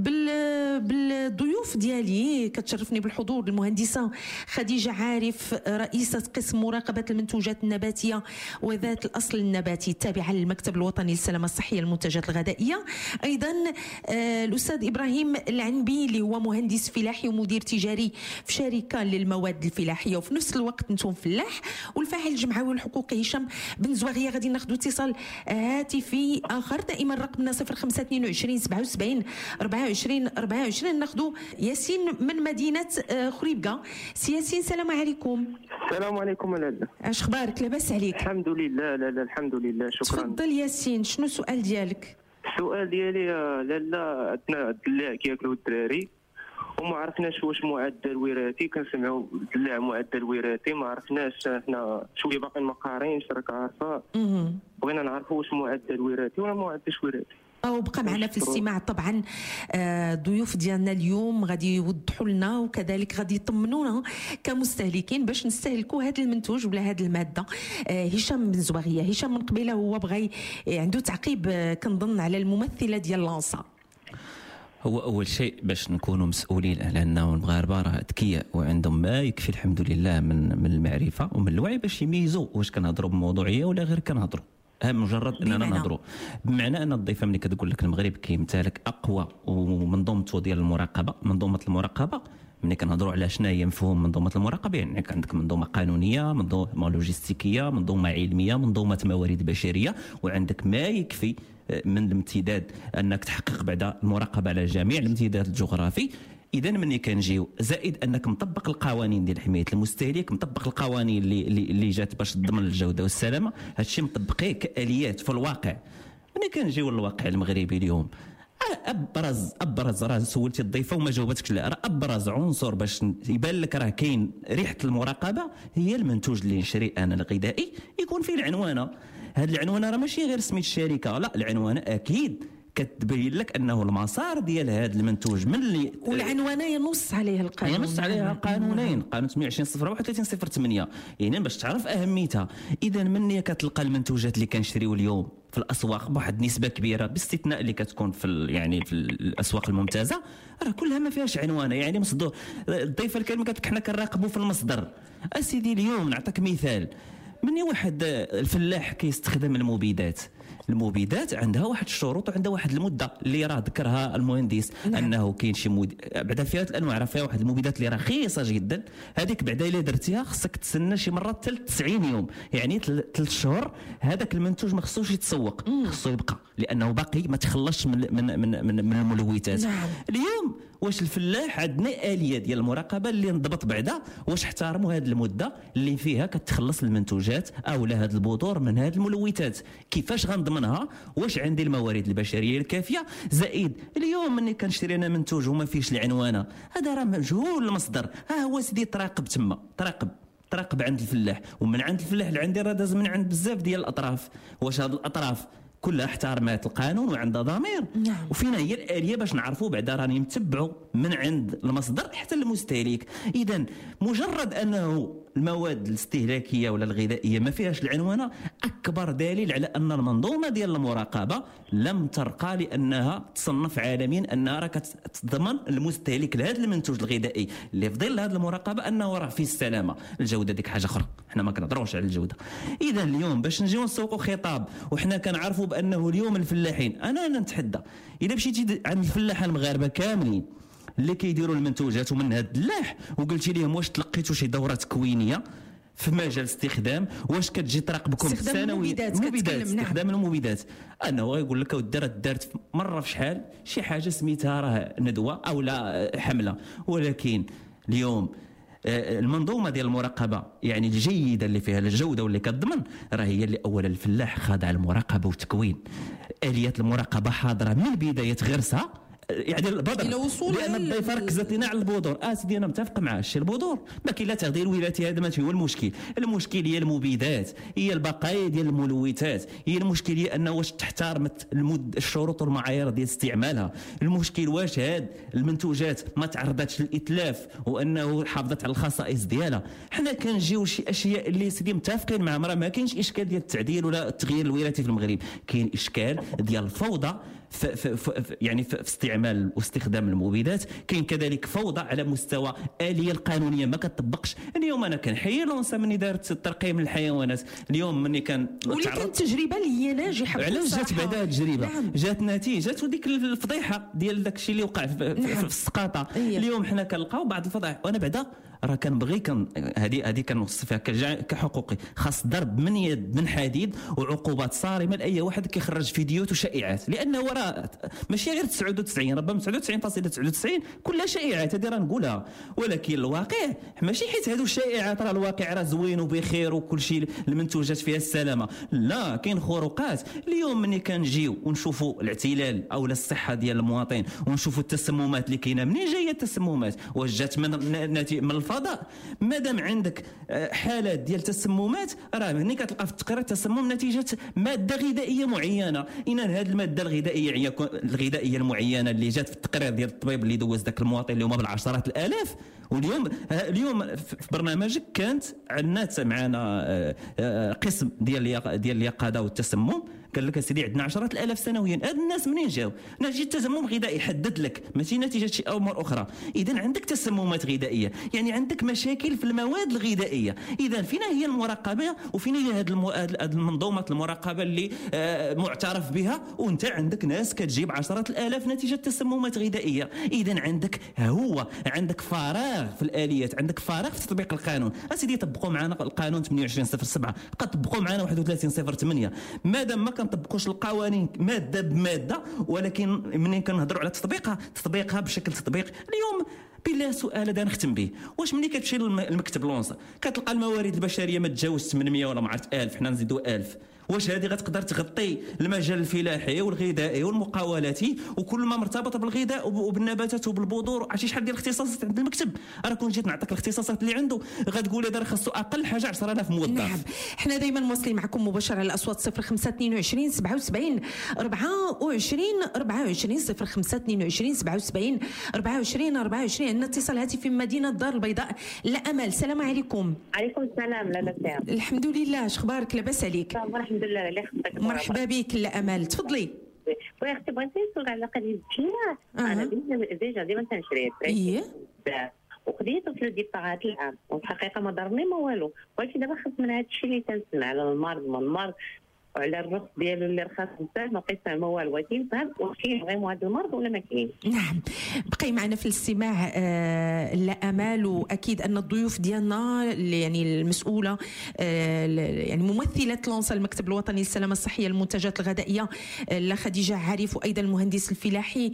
بالضيوف ديالي. كتشرفني بالحضور المهندسة خديجة عارف، رئيسة قسم مراقبة المنتوجات النباتية وذات الأصل النباتي التابعة للمكتب الوطني للسلامة الصحية للمنتجات الغذائية. أيضا آه الأستاذ إبراهيم العنبي اللي هو مهندس فلاحي ومدير تجاري في شركة للمواد الفلاحية وفي نفس الوقت نتوم فلاح، والفاعل الجمعوي الحقوقي هشام بن زواغية. غادي ناخذ اتصال هاتفي آخر. دائما رقمنا صفر خمسة اثنين وعشرين سبعة وسبعين أربعة وعشرين أربعة وعشرين. ناخذ ياسين من مدينة خريبكة. سي ياسين السلام عليكم. السلام عليكم لاله. اش اخبارك؟ لاباس عليك؟ الحمد لله. لا لا الحمد لله شكرا. تفضل ياسين، شنو السؤال ديالك؟ السؤال ديالي لاله عندنا الدلاع كياكلوا الدراري وما عرفناش واش معدل وراثي. كنسمعوا الدلاع معدل وراثي، ما عرفناش حنا شويه باقي ما قارينش، راك عارفه. بغينا نعرفوا واش معدل وراثي ولا معدلش وراثي. أو بقى معنا في الاستماع طبعا ضيوف ديالنا اليوم غادي يوضحوا لنا وكذلك غادي يطمنونا كمستهلكين باش نستهلكوا هذا المنتوج ولا هذه الماده. هشام بن زواغيه، هشام من قبيله هو بغى عنده تعقيب كنظن على الممثله ديال لانسا. هو اول شيء باش نكونوا مسؤولين على انه المغاربه راه اذكياء وعندهم ما يكفي الحمد لله من من المعرفه ومن الوعي باش يميزوا واش كنهضروا بموضوعيه ولا غير كنهضروا مجرد اننا نهضروا. بمعنى ان الضيفه ملي كتقول لك المغرب كيمتلك اقوى ومنظومته ديال المراقبه. منظومه المراقبه ملي كنهضروا على شنو هي مفهوم منظومه المراقبه، يعني عندك منظومه قانونيه، منظومه لوجستيكيه، منظومه علميه، منظومه موارد بشريه، وعندك ما يكفي من الامتداد انك تحقق بعد المراقبه على جميع الامتداد الجغرافي. اذا ملي كنجيو زائد انك مطبق القوانين ديال حمايه المستهلك، مطبق القوانين اللي اللي جات باش تضمن الجوده والسلامه، هادشي مطبقيه كاليات في الواقع. ملي كنجيو للواقع المغربي اليوم، ابرز ابرز راه سولتي الضيفه وما جاوبتكش، لا راه ابرز عنصر باش يبان لك راه كاين ريحه المراقبه هي المنتوج اللي نشري انا الغذائي يكون فيه العنوانه. هذه العنوانه راه ماشي غير سميت الشركه، لا العنوانه اكيد كتبين لك انه المسار ديال هذا المنتوج من اللي والعنوانه ينص عليها القانون، ينص عليها قانونين، قانون ثمانية وعشرين صفر واحد وثلاثين صفر ثمانية، يعني باش تعرف اهميتها. اذا مني كتلقى المنتوجات اللي كنشريو اليوم في الاسواق بواحد النسبه كبيره باستثناء اللي كتكون في يعني في الاسواق الممتازه راه كلها ما فيهاش عنوانه، يعني مصدر. الضيفه الكريمه قالت لك حنا كنراقبوا في المصدر. اسيدي اليوم نعطيك مثال، مني واحد الفلاح كيستخدم المبيدات، المبيدات عندها واحد الشروط وعندها واحد المده اللي راه ذكرها المهندس. نعم. انه كاين شي مود بعدا فيها الانواع، راه فيها واحد المبيدات اللي رخيصه جدا، هذيك بعدا الا درتيها خصك تسنى شي مرات حتى تسعين يوم، يعني ثلاث شهور هذاك المنتوج ما خصوش يتسوق، خصو يبقى لانه باقي ما تخلصش من من من, من, من الملوثات. نعم. اليوم واش الفلاح عندنا آلية ديال المراقبة اللي نضبط بعدا واش احترموا هذه المدة اللي فيها كتخلص المنتوجات أو لا هذه البذور من هذه الملوثات، كيفاش غنضمنها؟ واش عندي الموارد البشرية الكافية؟ زائد اليوم ملي كنشري انا منتوج وما فيش العنوانة، هذا راه مجهول المصدر، ها هو سيدي تراقب تما، تراقب تراقب عند الفلاح، ومن عند الفلاح اللي عندي راه داز من عند بزاف ديال الأطراف. واش هذه الأطراف كلها احترمت القانون وعندها ضمير؟ نعم. وفينا هي الآلية باش نعرفوا بعدا راني متبعوا من عند المصدر حتى المستهلك. إذا مجرد أنه المواد الاستهلاكيه ولا الغذائيه ما فيهاش العنوانه، اكبر دليل على ان المنظومه ديال المراقبه لم ترقى لانها تصنف عالميا انها راه كتضمن المستهلك لهذا المنتوج الغذائي اللي في ظل هذه المراقبه انه راه فيه السلامه. الجوده ديك حاجه اخرى، حنا ما كنهضروش على الجوده. اذا اليوم باش نجيو نسوقوا خطاب وحنا كنعرفوا بانه اليوم الفلاحين، انا انا نتحدى اذا مشيتي عند الفلاحين المغاربه كاملين اللي كيديروا المنتوجات ومن هذا الدلاح وقلتي لهم واش تلقيتوا شي دوره تكوينيه في مجال الاستخدام، واش كتجي تراقبكم سنويا المبيدات مبيدات استخدام المبيدات، انه يقول لك دارت دارت مره في شحال شي حاجه سميتها راه ندوه او لا حمله. ولكن اليوم المنظومه ديال المراقبه يعني الجيده اللي فيها الجوده واللي كتضمن راه هي اللي اولا الفلاح خاضع المراقبه والتكوين، اليات المراقبه حاضره من بدايه غرسها يعني البذر، لان الضيفه ركزت لنا على البذور. اه سيدي انا متفق معاه، الشيء البذور ما كاين لا تغذير ولايتي، هذا ماشي هو المشكل. المشكل هي المبيدات، هي البقايا ديال الملوثات، هي المشكل هي انه واش تحترمت المد الشروط والمعايير ديال استعمالها. المشكل واش هاد المنتوجات ما تعرضتش للاتلاف وانه حافظت على الخصائص ديالها. حنا كنجيو شي اشياء اللي سيدي متفقين معهم، راه ما كاينش اشكال ديال التعديل ولا التغيير الوراثي في المغرب، كاين اشكال ديال الفوضى في في في يعني في استعمال واستخدام المبيدات. كاين كذلك فوضى على مستوى اليه القانونيه ما كتطبقش. اليوم انا كنحيي لونسا مني دارت الترقيم للحيوانات، اليوم مني كان واللي كانت تجربه اللي هي ناجحه. علاش جات بعدا التجربه؟ نعم. جات نتيجه وديك الفضيحه ديال داك الشيء اللي وقع في, نعم. في السقاطه. أيه. اليوم حنا كنلقاو بعض الفضائح، وانا بعدا راه كنبغي كان هذه هذه كنوصفها كحقوقي، خاص ضرب من يد من حديد وعقوبات صارمه لاي واحد كيخرج فيديوهات وشائعات، لانه راه ماشي غير تسعة وتسعين ربما تسعة وتسعين فاصلة تسعة وتسعين كلها شائعات، هذه راه نقولها. ولكن الواقع ماشي حيت هذو الشائعات راه الواقع راه زوين وبخير وكل شيء المنتوجات فيها السلامه، لا كاين خروقات. اليوم ملي كنجيو ونشوفوا الاعتلال او الصحه ديال المواطن ونشوفوا التسممات اللي كاينه، منين جايه التسممات؟ واش جات من من الفضاء؟ مادام عندك حالات ديال تسممات راه هني كتلقى في التقرير تسمم نتيجه ماده غذائيه معينه. اذا هذه الماده الغذائيه الغذائيه المعينه اللي جات في التقرير ديال الطبيب اللي دوز ذاك المواطن اللي هما بالعشرات الالاف، واليوم اليوم في برنامجك كانت عندنا معنا قسم ديال ديال اليقظه والتسمم، قال لك سيدي عندنا عشرات الالاف سنويا. هاد الناس منين جاو؟ نتيجه تسمم غذائي حدد لك، ماشي نتيجه شي امور اخرى. اذا عندك تسممات غذائيه، يعني عندك مشاكل في المواد الغذائيه. اذا فينا هي المراقبه وفين هي هاد المو... المنظومه المراقبه اللي آه معترف بها، وانت عندك ناس كتجيب عشرات الالاف نتيجه تسممات غذائيه. اذا عندك هو عندك فراغ في الاليات، عندك فراغ في تطبيق القانون. اسيدي طبقوا معنا القانون ثمانية وعشرين صفر سبعة، قد طبقوا معنا واحد وثلاثين صفر ثمانية. مادام ما كنطبقوش القوانين ماده بماده، ولكن منين كنهضروا على تطبيقها تطبيقها بشكل تطبيق. اليوم بلا سؤال هذا نختم به، واش ملي كتمشي للمكتب لونسا كتلقى الموارد البشريه ما تجاوز ثمانمية ولا ما عرفت ألف، حنا نزيدوا ألف، واش هذه غتقدر تغطي المجال الفلاحي والغذائي والمقاولاتي وكل ما مرتبط بالغذاء وبالنباتات وبالبذور؟ عرفتي شحال ديال الاختصاصات عند المكتب؟ راه كون جيت نعطيك الاختصاصات اللي عنده غتقول هذا خاصو اقل حاجه عشرة آلاف موظف. نعم، حنا دائما مواصلين معكم مباشره على الاصوات صفر خمسة اثنين وعشرين سبعة وسبعين أربعة وعشرين أربعة وعشرين صفر خمسة اثنين وعشرين سبعة وسبعين أربعة وعشرين أربعة وعشرين. عندنا اتصال هاتفي من مدينه الدار البيضاء. لا امل، السلام عليكم. عليكم السلام. لا لا الحمد لله، اش اخبارك؟ لاباس عليك؟ الحمد لله. الله يخليك. مرحبا بك. لا امل تفضلي. وي اختي بغيت نسولك على قضيه التينات. انا ديجا ديما تنشري ايه وخديته في الدفاعات العام، والحقيقه ما ضرني ما والو. ولكن دابا خاف من هذا الشيء اللي تنسمع على المرض من المرض وعلى الرخص ديالو اللي رخص بزاف ما بقيتش فاهمه والو. ولكن فهم واش كاين هذا المرض ولا ما كاينش؟ نعم، بقي معنا في الاستماع آه لا امال. واكيد ان الضيوف ديالنا يعني المسؤوله آه يعني ممثله لونسا المكتب الوطني للسلامه الصحيه للمنتجات الغذائيه آه لا خديجه عارف وايضا المهندس الفلاحي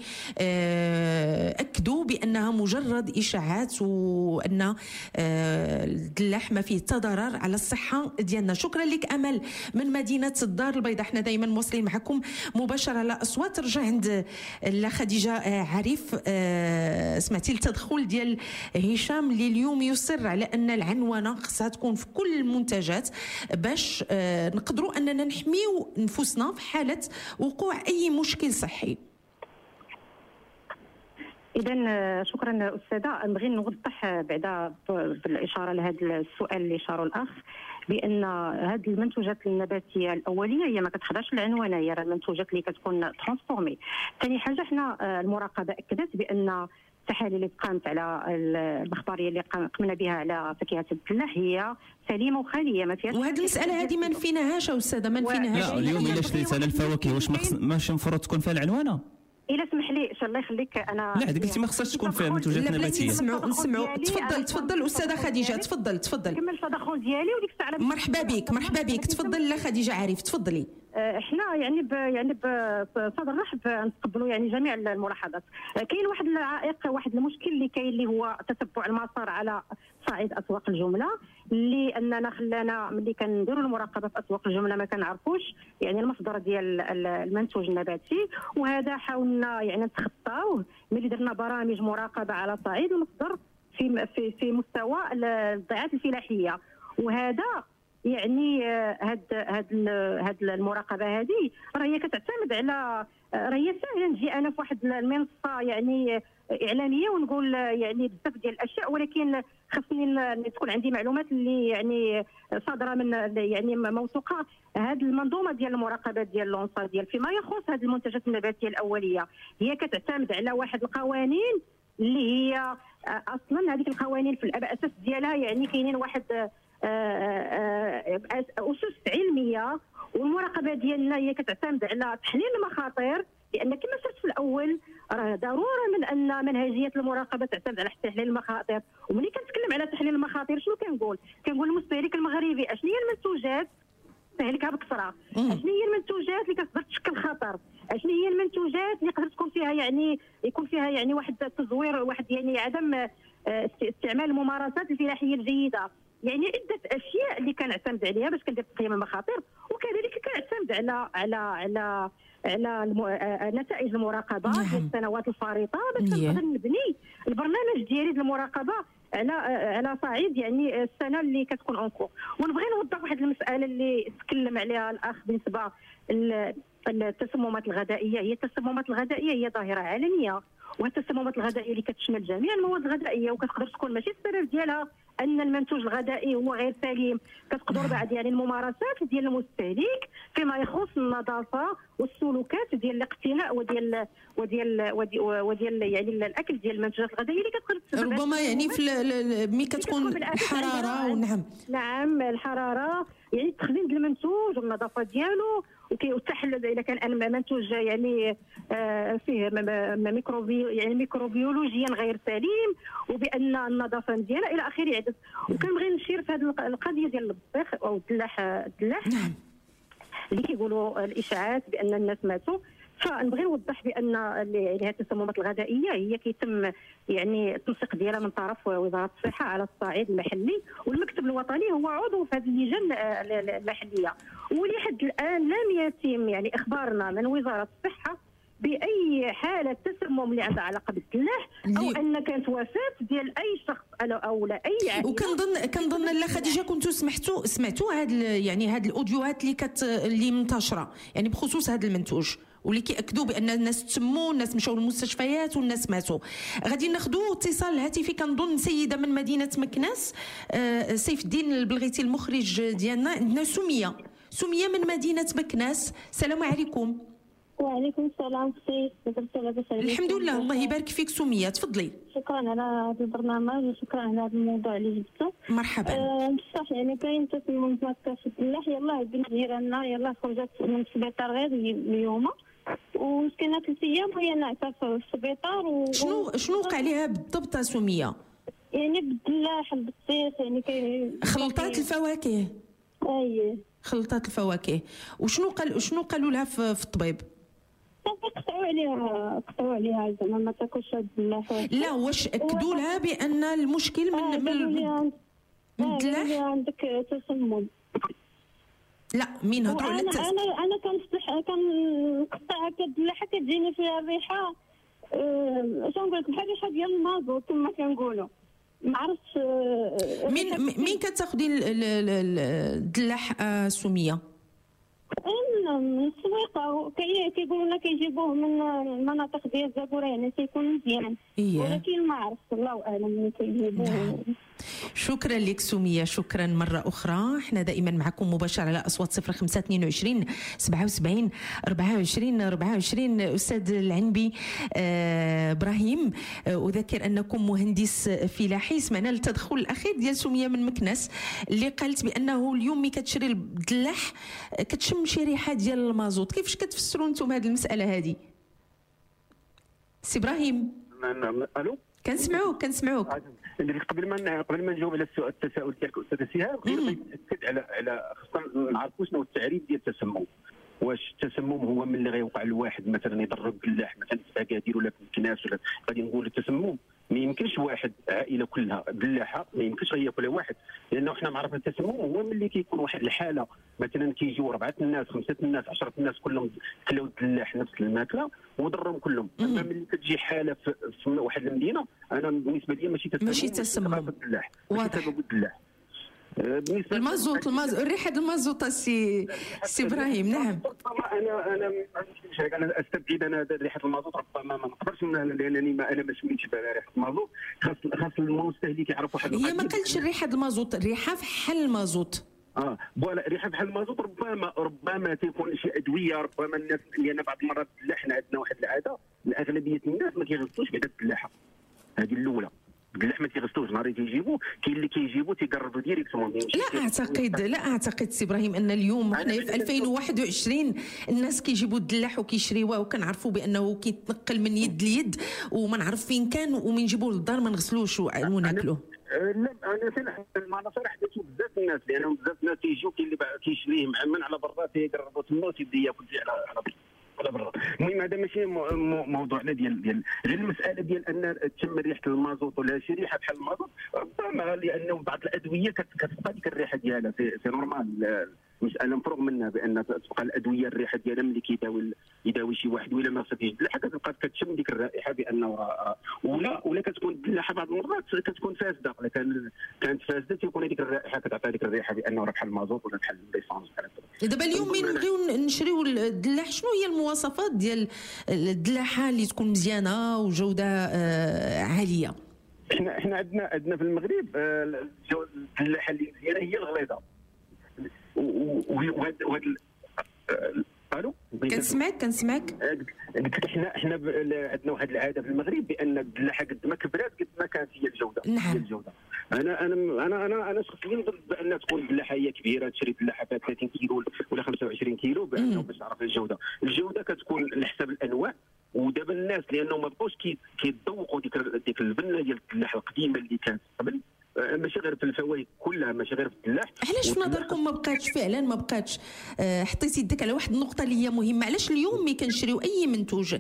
آه اكدوا بانها مجرد اشاعات وان آه الدلاح ما فيه تضرر على الصحه ديالنا. شكرا لك امل من مدينه الدار البيضاء. احنا دائما مواصلين معكم مباشره على اصوات. رجع عند لا خديجه عارف. اه سمعتي التدخل ديال هشام اللي اليوم يصر على ان العنوانه خصها تكون في كل المنتجات باش اه نقدروا اننا نحميو نفوسنا في حاله وقوع اي مشكل صحي. اذا شكرا استاذه. نبغي نوضح بعدا بالاشاره لهذا السؤال اللي شاروا الاخ بان هذه المنتوجات النباتيه الاوليه هي ما كتخضعش للعنوانه، هي المنتوجات اللي كتكون ترانسفورمي. ثاني حاجه حنا المراقبه اكدت بان التحاليل اللي قامت على المخبريه اللي قمنا بها على فاكهه الدلاح هي سليمه وخاليه ما فيهاش. وهذه المساله هذه ما نفيناهاش استاذه، ما نفيناهاش. لا اليوم الا شريت على الفواكه واش ماشي المفروض تكون فيها العنوانه؟ الا سمح لي الله يخليك انا لا قلتي ما خصهاش تكون فيها منتوجات نباتيه. نسمعوا نسمعوا تفضل تفضل استاذه خديجه تفضل تفضل كمل التدخل ديالي وديك الساعه مرحبا بك مرحبا بك تفضل لا خديجه عارف تفضلي. احنا يعني ب يعني بصدر رحب نتقبلوا يعني جميع الملاحظات. كاين واحد العائق واحد المشكل اللي كاين اللي هو تتبع المسار على صعيد اسواق الجمله، اللي اننا خلانا ملي كنديروا المراقبه في اسواق الجمله ما كنعرفوش يعني المصدر ديال المنتوج النباتي، وهذا حاولنا يعني نتخطاوه ملي درنا برامج مراقبه على صعيد المصدر في في في مستوى الضيعات الفلاحيه. وهذا يعني هاد هاد هاد المراقبه هذه راهي كتعتمد على راهي سهله نجي انا في واحد المنصه يعني اعلاميه ونقول يعني بزاف ديال الاشياء، ولكن خصني تكون عندي معلومات اللي يعني صادره من يعني موثوقه. هذه المنظومه ديال المراقبه ديال لونسا ديال فيما يخص هذه المنتجات النباتيه الاوليه هي كتعتمد على واحد القوانين اللي هي اصلا هذيك القوانين في الاساس ديالها يعني كاينين واحد اسس علميه، والمراقبه ديالنا هي كتعتمد على تحليل المخاطر، لان كما شفت في الاول راه ضروره من ان منهجيه المراقبه تعتمد على تحليل المخاطر. وملي كنتكلم على تحليل المخاطر شنو كنقول؟ كنقول المستهلك المغربي اشنو هي المنتوجات استهلكها بكثره، اشنو هي المنتوجات اللي كتقدر تشكل خطر، اشنو هي المنتوجات اللي تقدر تكون فيها يعني يكون فيها يعني واحد التزوير واحد يعني عدم استعمال الممارسات الفلاحيه الجيده. يعني عده اشياء اللي كنعتمد عليها باش كندير تقييم المخاطر، وكذلك كنعتمد على على على على نتائج المراقبه في السنوات الفارطه باش نقدر نبني البرنامج ديالي ديال المراقبه على على صعيد يعني السنه اللي كتكون اونكور. ونبغي نوضح واحد المساله اللي تكلم عليها الاخ بالنسبه التسممات الغذائيه. هي التسممات الغذائيه هي ظاهره عالميه، والتسممات الغذائيه اللي كتشمل جميع المواد الغذائيه، وكتقدر تكون ماشي السبب ديالها ان المنتوج الغذائي هو غير سليم. كتقدر بعد يعني الممارسات ديال المستهلك فيما يخص النظافه والسلوكات ديال الاقتناء وديال وديال وديال يعني الاكل ديال المنتوجات الغذائيه اللي كتقدر ربما يعني في ملي كتكون الحراره. ونعم نعم الحراره يعني التخزين ديال المنتوج والنظافه ديالو، والتحلل اذا كان منتوج يعني فيه ميكروبي يعني ميكروبيولوجيا غير سليم، وبان النظافه ديالها الى اخره. وكنبغي نشير في هذه القضيه ديال البطيخ او الدلاح الدلاح اللي كيقولوا الاشاعات بان الناس ماتوا. فنبغي نوضح بان هذه التسممات الغذائيه هي كيتم يعني التنسيق ديالها من طرف وزاره الصحه على الصعيد المحلي، والمكتب الوطني هو عضو في هذه اللجان المحليه. ولحد الان لم يتم يعني اخبارنا من وزاره الصحه باي حاله تسمم اللي عندها علاقه بالدلاح او ان كانت وفاه ديال اي شخص او لا اي عائله. وكنظن كنظن لا خديجه كنتوا سمعتوا سمعتوا هاد يعني هاد الاوديوهات اللي كت اللي منتشره يعني بخصوص هذا المنتوج، واللي كيأكدوا بان الناس تسموا، الناس مشاو للمستشفيات والناس ماتوا. غادي ناخذوا اتصال هاتفي كنظن سيده من مدينه مكناس. آه سيف الدين البلغيتي المخرج ديالنا. عندنا سميه سميه من مدينه مكناس. السلام عليكم. وعليكم السلام سي. الحمد لله الله يبارك فيك سميه، تفضلي. شكرا على هذا البرنامج وشكرا على هذا الموضوع اللي جبته. مرحبا. أه بصح يعني كاين تسممات في الدلاح. يلاه البنت ديالنا يلاه خرجت من السبيطار غير اليوم وسكنات ثلاث ايام وهي ناعسه في السبيطار. و... شنو شنو وقع لها بالضبط سميه؟ يعني بالدلاح البطيخ يعني كاين خلطات الفواكه. اي خلطات الفواكه. وشنو قال شنو قالوا لها في, في الطبيب؟ قطعوا عليها قطعوا عليها زعما ما تاكلش هاد الفواكه. لا واش اكدوا لها بان المشكل من آه من من الدلاح؟ عندك تسمم. لا مين هضروا على التس... انا انا كنفتح كنقطع هكا الدلاحه كتجيني فيها الريحه أه... شنو نقول لك بحال الريحه ديال المازوت كما كنقولوا. ما عرفتش أه... مين مين كتاخذي الدلاح أه... سميه؟ انا من السويقه كي كيقولوا لنا كيجيبوه من المناطق ديال الزبوره، يعني تيكون مزيان. إيه. ولكن ما عرفت الله اعلم من كيجيبوه. شكرا لك سمية، شكرا مرة أخرى. احنا دائما معكم مباشرة على أصوات صفر خمسة اثنين وعشرين سبعة وسبعين أربعة وعشرين أربعة وعشرين. أستاذ العنبي آه إبراهيم، آه أذكر أنكم مهندس فلاحي. سمعنا التدخل الأخير ديال سمية من مكناس اللي قالت بأنه اليوم ملي كتشري الدلاح كتشم شي ريحة ديال المازوت. كيفاش كتفسروا انتم هذه المسألة هذه؟ سي إبراهيم. ألو، كنسمعوك كنسمعوك. قبل ما قبل ما نجاوب على السؤال التساؤل ديالك استاذ سهام، غير ناكد على على خصنا نعرفوا شنو التعريف ديال التسمم. واش التسمم هو من اللي غيوقع لواحد مثلا يضرب الفلاح مثلا في اكادير ولا في الكناس، ولا غادي نقول التسمم ما يمكنش واحد عائله كلها فلاحه ما يمكنش غياكلها واحد، لانه حنا معرفين التسمم هو ملي كيكون واحد الحاله مثلا كيجيو اربعه الناس خمسه الناس عشرة الناس كلهم كلاو الدلاح نفس الماكله وضرهم كلهم. اما ملي كتجي حاله في, في واحد المدينه، انا بالنسبه لي ماشي تسمم ماشي تسمم الدلاح، واضح. سبب الدلاح بالنسبه المازوت المازوت ريحه المازوت سي سي ابراهيم. نعم انا انا انا استبعد انا ريحه المازوت، ربما ما نقدرش لانني ما انا ما سميتش ريحه المازوت. خاص خاص المستهلك يعرف واحد هي ما قالتش ريحه المازوت، الريحه بحال المازوت. اه فوالا ريحه بحال المازوت. ربما ربما تيكون شي ادويه، ربما الناس لان بعض المرات حنا عندنا واحد العاده الاغلبيه الناس ما كيغسلوش بعدا الدلاحه. هذه الاولى، الدلاح ما تيغسلوش نهار تيجيبوه، كاين اللي كيجيبوه تيقربوا ديريكتومون. لا اعتقد لا اعتقد سي ابراهيم ان اليوم حنا في ألفين وواحد وعشرين الناس كيجيبوا الدلاح وكيشريوه وكنعرفوا بانه كيتنقل من يد ليد وما نعرف فين كان ومن نجيبوه للدار ما نغسلوش وناكلوه. لا انا فين المعنى صراحه درتو بزاف الناس، لانه بزاف الناس تيجيو كاين اللي كيشريه معمن على برا تيقربوا تما تيبدا ياكل على على على برا. المهم هذا ماشي موضوعنا ديال ديال غير المساله ديال ان تشم ريحه المازوت ولا شي ريحه بحال المازوت، ربما لانه بعض الادويه كتبقى ديك الريحه ديالها سي نورمال. مساله مفروغ منها بان تبقى الادويه الريحه ديالها ملي كيداوي يداوي شي واحد ولا ما خصكش الدلاحه كتبقى كتشم ديك الرائحه بانه ولا ولا كتكون الدلاحه بعض المرات كتكون فاسده. الا كان كانت فاسده تيكون هذيك الرائحه كتعطي ديك الريحه بانه راه بحال المازوت ولا بحال ليسانس بحال هكا. دابا اليوم ملي نبغيو نشريو الدلاح شنو هي المواصفات ديال الدلاحه اللي تكون مزيانه وجوده عاليه؟ احنا احنا عندنا عندنا في المغرب الدلاحه اللي مزيانه هي الغليظه. وهاد وهاد الو كنسمعك كنسمعك قلت لك حنا حنا عندنا واحد العاده في المغرب بان الدلاحه قد ما كبرات قد ما كانت هي الجوده. نعم. هي الجوده. انا انا انا انا انا شخصيا ضد بان تكون الدلاحه هي كبيره، تشري دلاحه فيها ثلاثين كيلو ولا خمسة وعشرين كيلو بانه باش تعرف الجوده. الجوده كتكون على حساب الانواع. ودابا الناس لانه ما بقوش كيتذوقوا ديك ديك البنه ديال الدلاحه القديمه اللي كانت قبل، ماشي غير في الفواكه كلها، ماشي غير في الدلاح. علاش في نظركم ما بقاتش فعلا ما بقاتش؟ أه حطيتي يدك على واحد النقطه اللي هي مهمه. علاش اليوم ملي كنشريو اي منتوج أه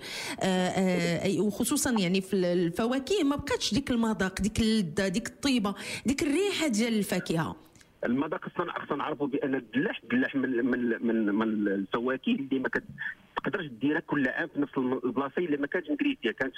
أه وخصوصا يعني في الفواكه ما بقاتش ديك المذاق ديك اللذه ديك الطيبه ديك الريحه ديال الفاكهه؟ المذاق خصنا خصنا نعرفوا بان الدلاح الدلاح من من من, من الفواكه اللي ما تقدرش ديرها كل عام في نفس البلاصه الا ما كانتش مكريتيه، كانت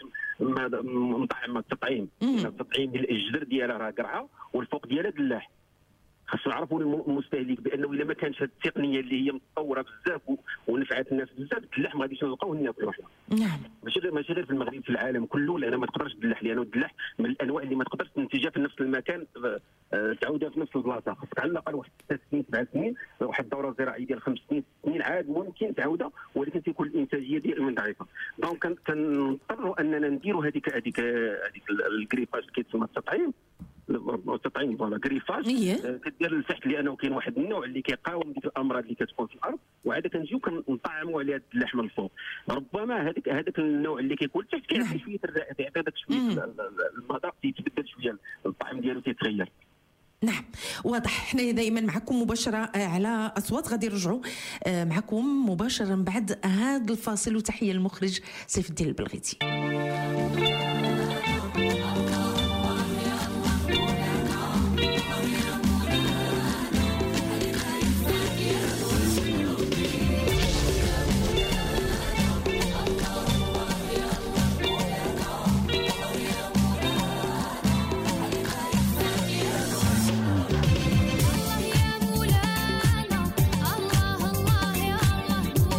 مطعمه التطعيم. التطعيم ديال الجذر ديالها راه قرعه والفوق ديالها دلاح. خاصنا نعرفوا المستهلك بانه الا ما كانش هذه التقنيه اللي هي متطوره بزاف ونفعت الناس بزاف، الدلاح ما غاديش نلقاوه ناكلوه حنا. نعم. ماشي غير ماشي غير في المغرب، في العالم كله، لان ما تقدرش الدلاح لانه الدلاح من الانواع اللي ما تقدرش تنتجها في نفس المكان تعودها في نفس البلاصه. خاصك على الاقل واحد ست سنين سبع سنين، واحد الدوره زراعيه ديال خمس سنين ست سنين عاد ممكن تعودها، ولكن تيكون الانتاجيه ديال من ضعيفه. دونك كنضطروا اننا نديروا هذيك هذيك هذيك الكريباج اللي كيتسمى التطعيم. التطعيم فوالا كريفاج كدير لتحت، لانه كاين واحد النوع اللي كيقاوم ديك الامراض اللي كتكون في الارض، وعاد كنجيو كنطعموا عليها اللحم من الفوق. ربما هذاك هذاك النوع اللي كيكون تحت كيعطي شويه الرائحه، كيعطي داك شويه المذاق، تيتبدل شويه الطعم ديالو تيتغير. نعم واضح. احنا دائما معكم مباشره على اصوات، غادي نرجعوا معكم مباشره بعد هذا الفاصل. وتحيه للمخرج سيف الدين البلغيتي. الله الله يا الله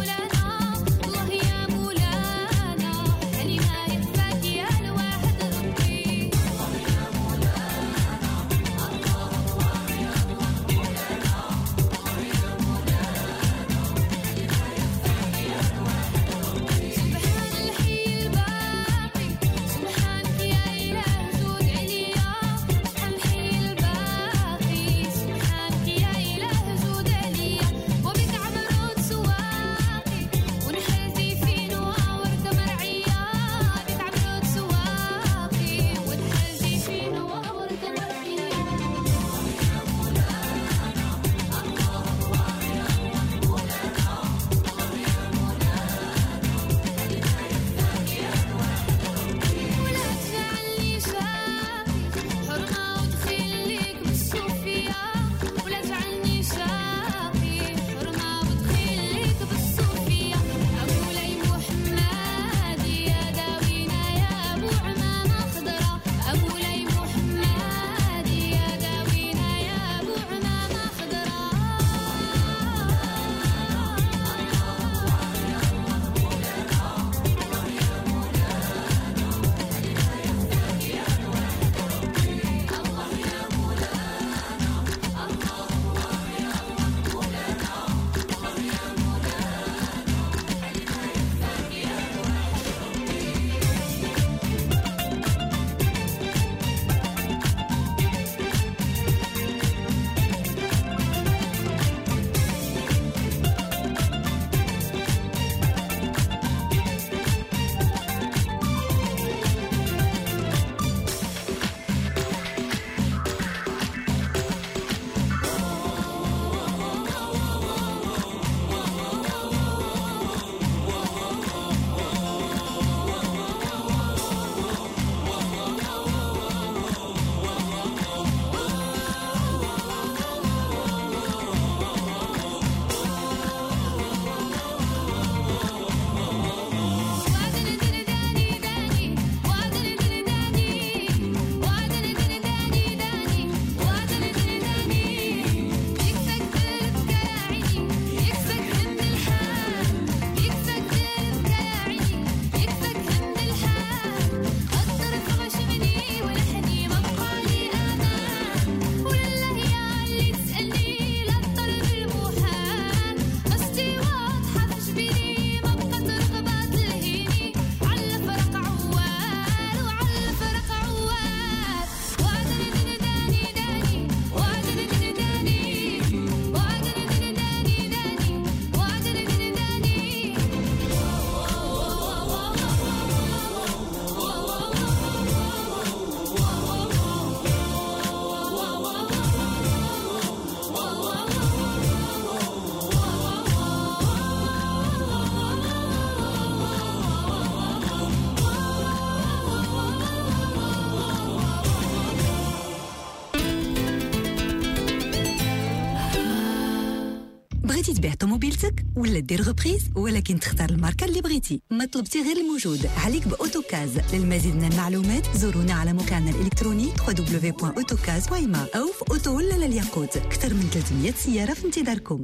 بغيتي تبيع طوموبيلتك ولا دير غبريز ولكن تختار الماركه اللي بغيتي، ما طلبتي غير الموجود. عليك بأوتوكاز. للمزيد من المعلومات زورونا على موقعنا الإلكتروني دبليو دبليو دبليو دوت اوتوكاز دوت وايما أو في أوتو ولا الياقوت. أكثر من ثلاثمية سيارة في انتظاركم.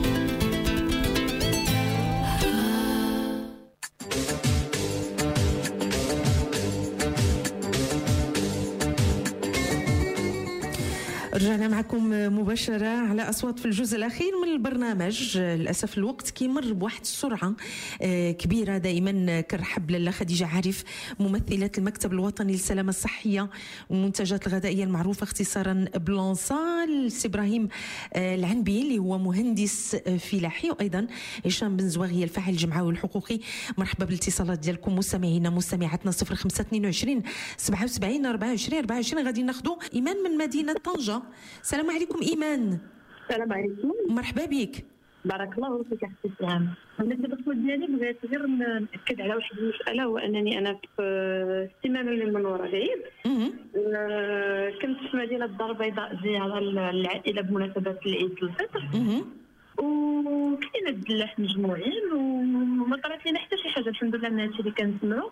رجعنا معكم مباشرة على أصوات في الجزء الأخير من البرنامج. للأسف الوقت كيمر بواحد السرعة كبيرة. دائما كنرحب لاله خديجة عارف ممثلة المكتب الوطني للسلامة الصحية والمنتجات الغذائية المعروفة اختصارا بلونسا، السي إبراهيم العنبي اللي هو مهندس فلاحي، وأيضا هشام بن زواغية الفاعل الجمعوي الحقوقي. مرحبا بالاتصالات ديالكم مستمعينا مستمعاتنا صفر خمسة اثنين وعشرين سبعة وسبعين أربعة وعشرين أربعة وعشرين. غادي ناخذوا إيمان من مدينة طنجة. السلام عليكم إيمان. السلام عليكم. مرحبا بك. بارك الله فيك اختي سلام. بالنسبه للسؤال ديالي بغيت غير ناكد على واحد المساله، هو انني انا في السيمانه اللي من ورا العيد كنت في مدينه الدار البيضاء زياره العائله بمناسبه العيد الفطر، وكاين الدلاح مجموعين وما طرات لينا حتى شي حاجه الحمد لله من هادشي اللي كنسمعوا،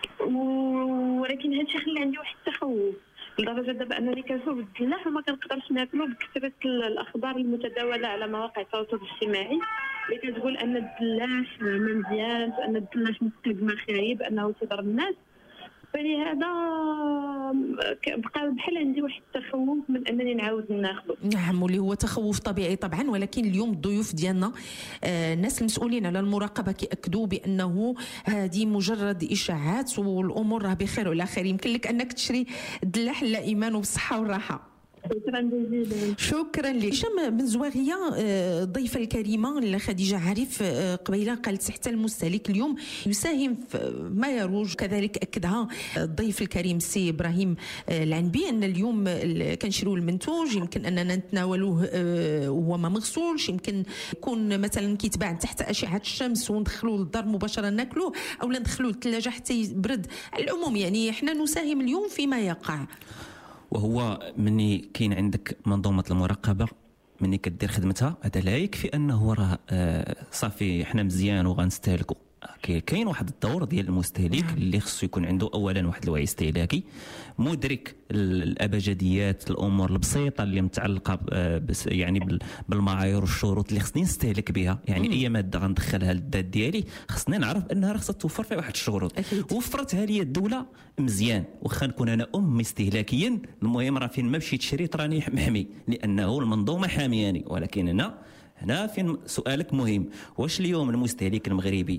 ولكن هادشي خلى عندي واحد التخوف لدرجه دابا انني كنشوف الدلاح وما كنقدرش ناكلو بكثره الاخبار المتداوله على مواقع التواصل الاجتماعي اللي كتقول ان الدلاح ما مزيانش، ان الدلاح مستقبل خايب، انه تضر الناس. فلهذا بقى بحال عندي واحد التخوف من انني نعاود ناخذه. نعم، واللي هو تخوف طبيعي طبعا، ولكن اليوم الضيوف ديالنا آه الناس المسؤولين على المراقبه كيأكدوا بانه هذه مجرد اشاعات والامور راه بخير وعلى خير. يمكن لك انك تشري الدلاح لا ايمان وبالصحه والراحه. شكرا جزيلا. شكرا لك. هشام بن زواغية الضيفة الكريمة خديجة عارف قبيلة قالت حتى المستهلك اليوم يساهم في ما يروج، كذلك أكدها الضيف الكريم سي إبراهيم العنبي أن اليوم كنشريو المنتوج يمكن أننا نتناولوه وهو ما مغسولش، يمكن يكون مثلا كيتباع تحت أشعة الشمس وندخلوه للدار مباشرة ناكلوه أو ندخلوه للثلاجة حتى يبرد. على العموم يعني احنا نساهم اليوم فيما يقع. وهو مني كاين عندك منظومه المراقبه مني كدير خدمتها، هذا لا يكفي انه راه آه صافي حنا مزيان وغنستهلكوا. كاين واحد الدور ديال المستهلك اللي خصو يكون عنده اولا واحد الوعي استهلاكي مدرك الابجديات، الامور البسيطه اللي متعلقه بس يعني بالمعايير والشروط اللي خصني نستهلك بها. يعني مم. اي ماده غندخلها للذات ديالي خصني نعرف انها راه خصها توفر فيها واحد الشروط. وفرتها لي الدوله مزيان، واخا نكون انا ام استهلاكيا المهم راه فين ما مشيت شريت راني محمي لانه المنظومه حامياني. ولكن هنا هنا فين سؤالك مهم، واش اليوم المستهلك المغربي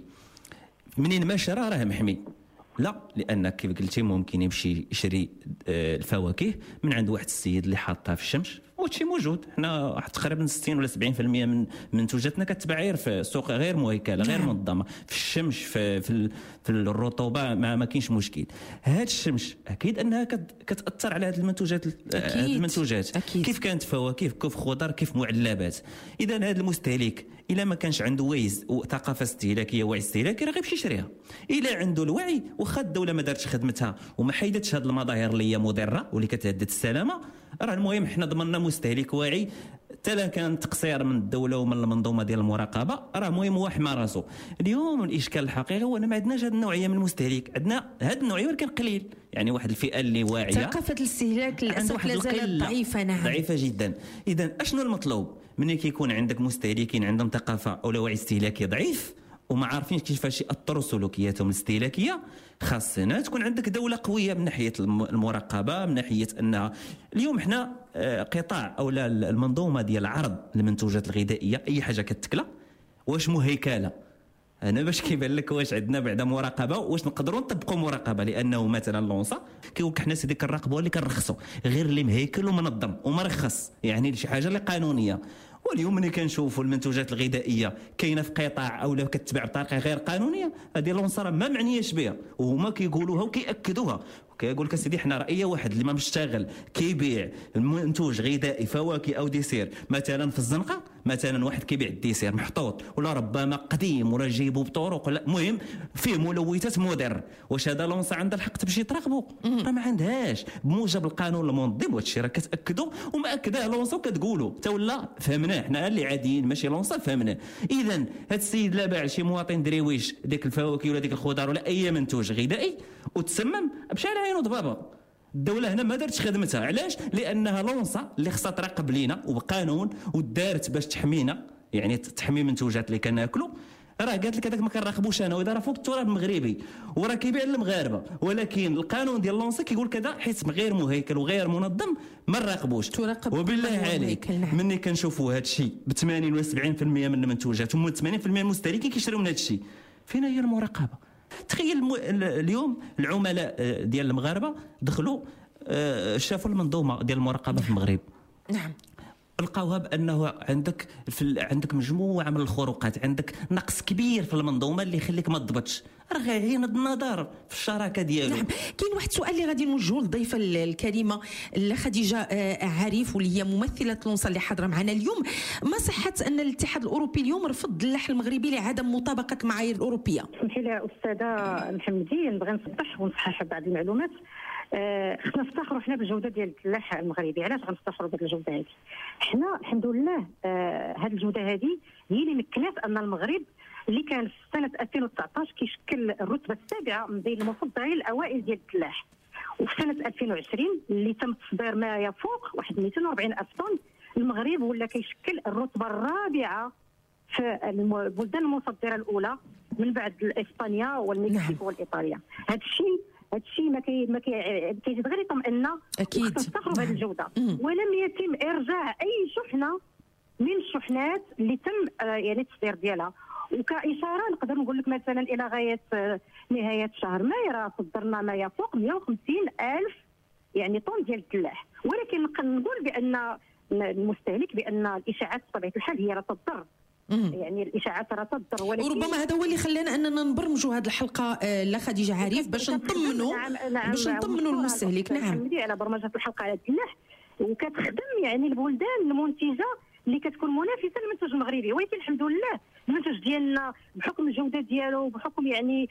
منين ما شرا راه محمي؟ لا، لان كيف قلتي ممكن يمشي يشري الفواكه من عند واحد السيد اللي حاطها في الشمس وهادشي موجود. حنا تقريبا ستين ولا سبعين بالمئة من منتوجاتنا كتباع غير في السوق غير موكله غير منظمه في الشمس في في, في الرطوبه ما, ما كاينش مشكل. هاد الشمس اكيد انها كتاثر على هاد المنتوجات. هاد المنتوجات أكيد. كيف كانت فواكه كيف خضر كيف معلبات. اذا هذا المستهلك الا ما كانش عنده وعي وثقافه استهلاكيه وعي استهلاكي راه غيمشي يشريها. الا عنده الوعي واخا الدوله ما دارتش خدمتها وما حيدتش هاد المظاهر اللي هي مضره واللي كتهدد السلامه، راه المهم حنا ضمننا مستهلك واعي. حتى لا كان تقصير من الدوله ومن المنظومه ديال المراقبه راه المهم هو حمى راسو. اليوم الاشكال الحقيقي هو ان ما عندناش هذه النوعيه من المستهلك، عندنا هذه النوعيه ولكن قليل. يعني واحد الفئه اللي واعيه ثقافه الاستهلاك للاسف لا زالت ضعيفه. نعم ضعيفه جدا. اذا اشنو المطلوب؟ ملي كيكون عندك مستهلكين عندهم ثقافه او وعي استهلاكي ضعيف وما عارفين كيفاش ياثروا سلوكياتهم الاستهلاكيه، خاصنا تكون عندك دوله قويه من ناحيه المراقبه، من ناحيه انها اليوم حنا قطاع او المنظومه ديال عرض المنتوجات الغذائيه اي حاجه كتكلا واش مهيكله. انا باش كيبان لك واش عندنا بعد مراقبه واش نقدروا نطبقوا مراقبه، لانه مثلا لونسا كيقول لك حنا سيدي كنراقبوا اللي كنرخصوا غير اللي مهيكل ومنظم ومرخص، يعني شي حاجه اللي قانونيه. واليوم ملي كنشوفوا المنتوجات الغذائيه كاينه في قطاع او لا كتباع بطريقه غير قانونيه، هذه لونسا ما معنياش بها وهما كيقولوها وكياكدوها. كيقول لك سيدي حنا رأي واحد اللي ما مشتغل كيبيع منتوج غذائي فواكه او ديسير مثلا في الزنقه، مثلا واحد كيبيع الديسير محطوط ولا ربما قديم ولا جايبو بطرق، لا المهم فيه ملوثات مضر، واش هذا لونسا عندها الحق تمشي تراقبو؟ راه ما عندهاش بموجب القانون المنظم، وهذا الشيء راه كتاكدوا ومأكداه لونسا وكتقولوا تا ولا فهمناه حنا اللي عاديين ماشي لونسا فهمناه. اذا هذا السيد لا باع شي مواطن دريويش ديك الفواكه ولا ديك الخضار ولا اي منتوج غذائي وتسمم مشى على عينو ضبابه. الدوله هنا ما دارتش خدمتها، علاش؟ لانها لونسا اللي خصها تراقب لينا وبقانون ودارت باش تحمينا، يعني تحمي منتوجات اللي كناكلوا. راه قالت لك هذاك ما كنراقبوش انا، واذا راه فوق التراب المغربي وراه كيبيع للمغاربه، ولكن القانون ديال لونسا كيقول كذا حيت غير مهيكل وغير منظم ما نراقبوش. وبالله عليك نعم. مني كنشوفوا هذا الشيء ب ثمانين ولا سبعين بالمئة من المنتوجات ومن ثمانين بالمئة من المستهلكين كيشريو من هذا الشيء، فين هي المراقبه؟ تخيل اليوم العملاء ديال المغاربه دخلوا شافوا المنظومه ديال المراقبه في المغرب. نعم. لقاوها بانه عندك في عندك مجموعه من الخروقات، عندك نقص كبير في المنظومه اللي يخليك ما تضبطش، راه غير النظر في الشراكه ديالو. نعم. كاين واحد السؤال اللي غادي نوجهه للضيفه الكريمه لا خديجه عارف واللي هي ممثله لونسا اللي حاضره معنا اليوم، ما صحه ان الاتحاد الاوروبي اليوم رفض اللحم المغربي لعدم مطابقه المعايير الاوروبيه؟ اسمحي لي استاذه محمديه نبغي نصحح ونصحح بعض المعلومات. آه خصنا نفتخروا حنا بالجوده ديال الفلاح المغربي. علاش غنفتخروا بهذه الجوده هذه؟ حنا الحمد لله هذه آه الجوده هذه هي اللي مكنات ان المغرب اللي كان في سنه ألفين وتسعطاش كيشكل الرتبه السابعه من بين المفضلين الاوائل ديال الفلاح، وفي سنه ألفين وعشرين اللي تم تصدير ما يفوق واحد مئتين وأربعين ألف طن، المغرب ولا كيشكل الرتبه الرابعه في البلدان المصدره الاولى من بعد اسبانيا والمكسيك والايطاليا. هذا الشيء هذا الشيء ما كي ما كيزيد غير يطمئننا. اكيد نفتخروا بهذه الجوده. ولم يتم ارجاع اي شحنه من الشحنات اللي تم يعني التصدير ديالها. وكاشاره نقدر نقول لك مثلا الى غايه نهايه شهر ماي راه صدرنا ما يفوق مئة وخمسين ألف يعني طن ديال الفلاح، ولكن نقول بان المستهلك بان الاشاعات بطبيعه الحال هي راه تضر. يعني الاشاعات راه تضر، ولكن وربما هذا هو اللي خلانا اننا نبرمجوا هذه الحلقه لا خديجه عارف باش نطمنوا نعم نعم باش نطمنوا المستهلك. نعم الحمد على برمجه الحلقه على الفلاح، وكتخدم يعني البلدان المنتجه اللي كتكون منافسه للمنتج المغربي، ولكن الحمد لله المنتج ديالنا بحكم الجوده ديالو بحكم يعني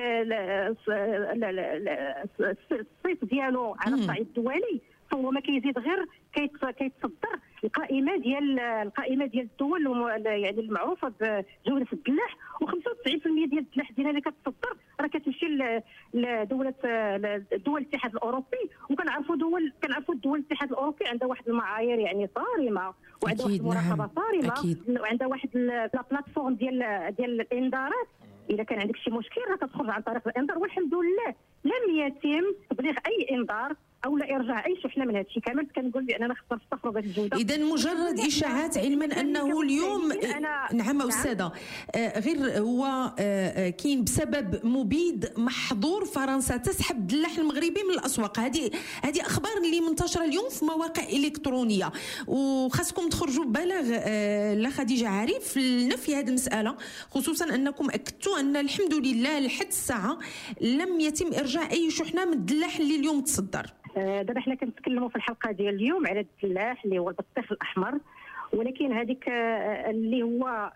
الصيت ديالو على الصعيد الدولي هو ما كيزيد غير كيتصدر القائمه ديال القائمه ديال الدول يعني المعروفه بجوده الفلاح، وخمسة وتسعين بالمئة ديال الفلاح ديالنا اللي كتصدر راه كتمشي لدوله دول الاتحاد الاوروبي. وكنعرفوا دول كنعرفوا الدول الاتحاد الاوروبي عندها واحد المعايير يعني صارمه، وعندها واحد المراقبه صارمه، وعندها واحد البلاتفورم ديال ديال الانذارات. اذا كان عندك شي مشكل راه كتخرج عن طريق الانذار، والحمد لله لم يتم تبليغ اي انذار او لا ارجاع اي شحنه من هذا الشيء كامل. كنقول باننا خصنا نفتخروا بهذه الجوده. اذا مجرد اشاعات، علما انه اليوم نعم استاذه غير هو كاين بسبب مبيد محظور فرنسا تسحب اللحم المغربي من الاسواق. هذه هذه اخبار اللي منتشره اليوم في مواقع الكترونيه، وخاصكم تخرجوا ببلاغ لا خديجه عارف لنفي هذه المساله، خصوصا انكم اكدتوا ان الحمد لله لحد الساعه لم يتم ارجاع اي شحنه من الدلاح اللي اليوم تصدر. دابا حنا كنتكلموا في الحلقه ديال اليوم على الفلاح اللي هو البطيخ الاحمر، ولكن هذيك اللي هو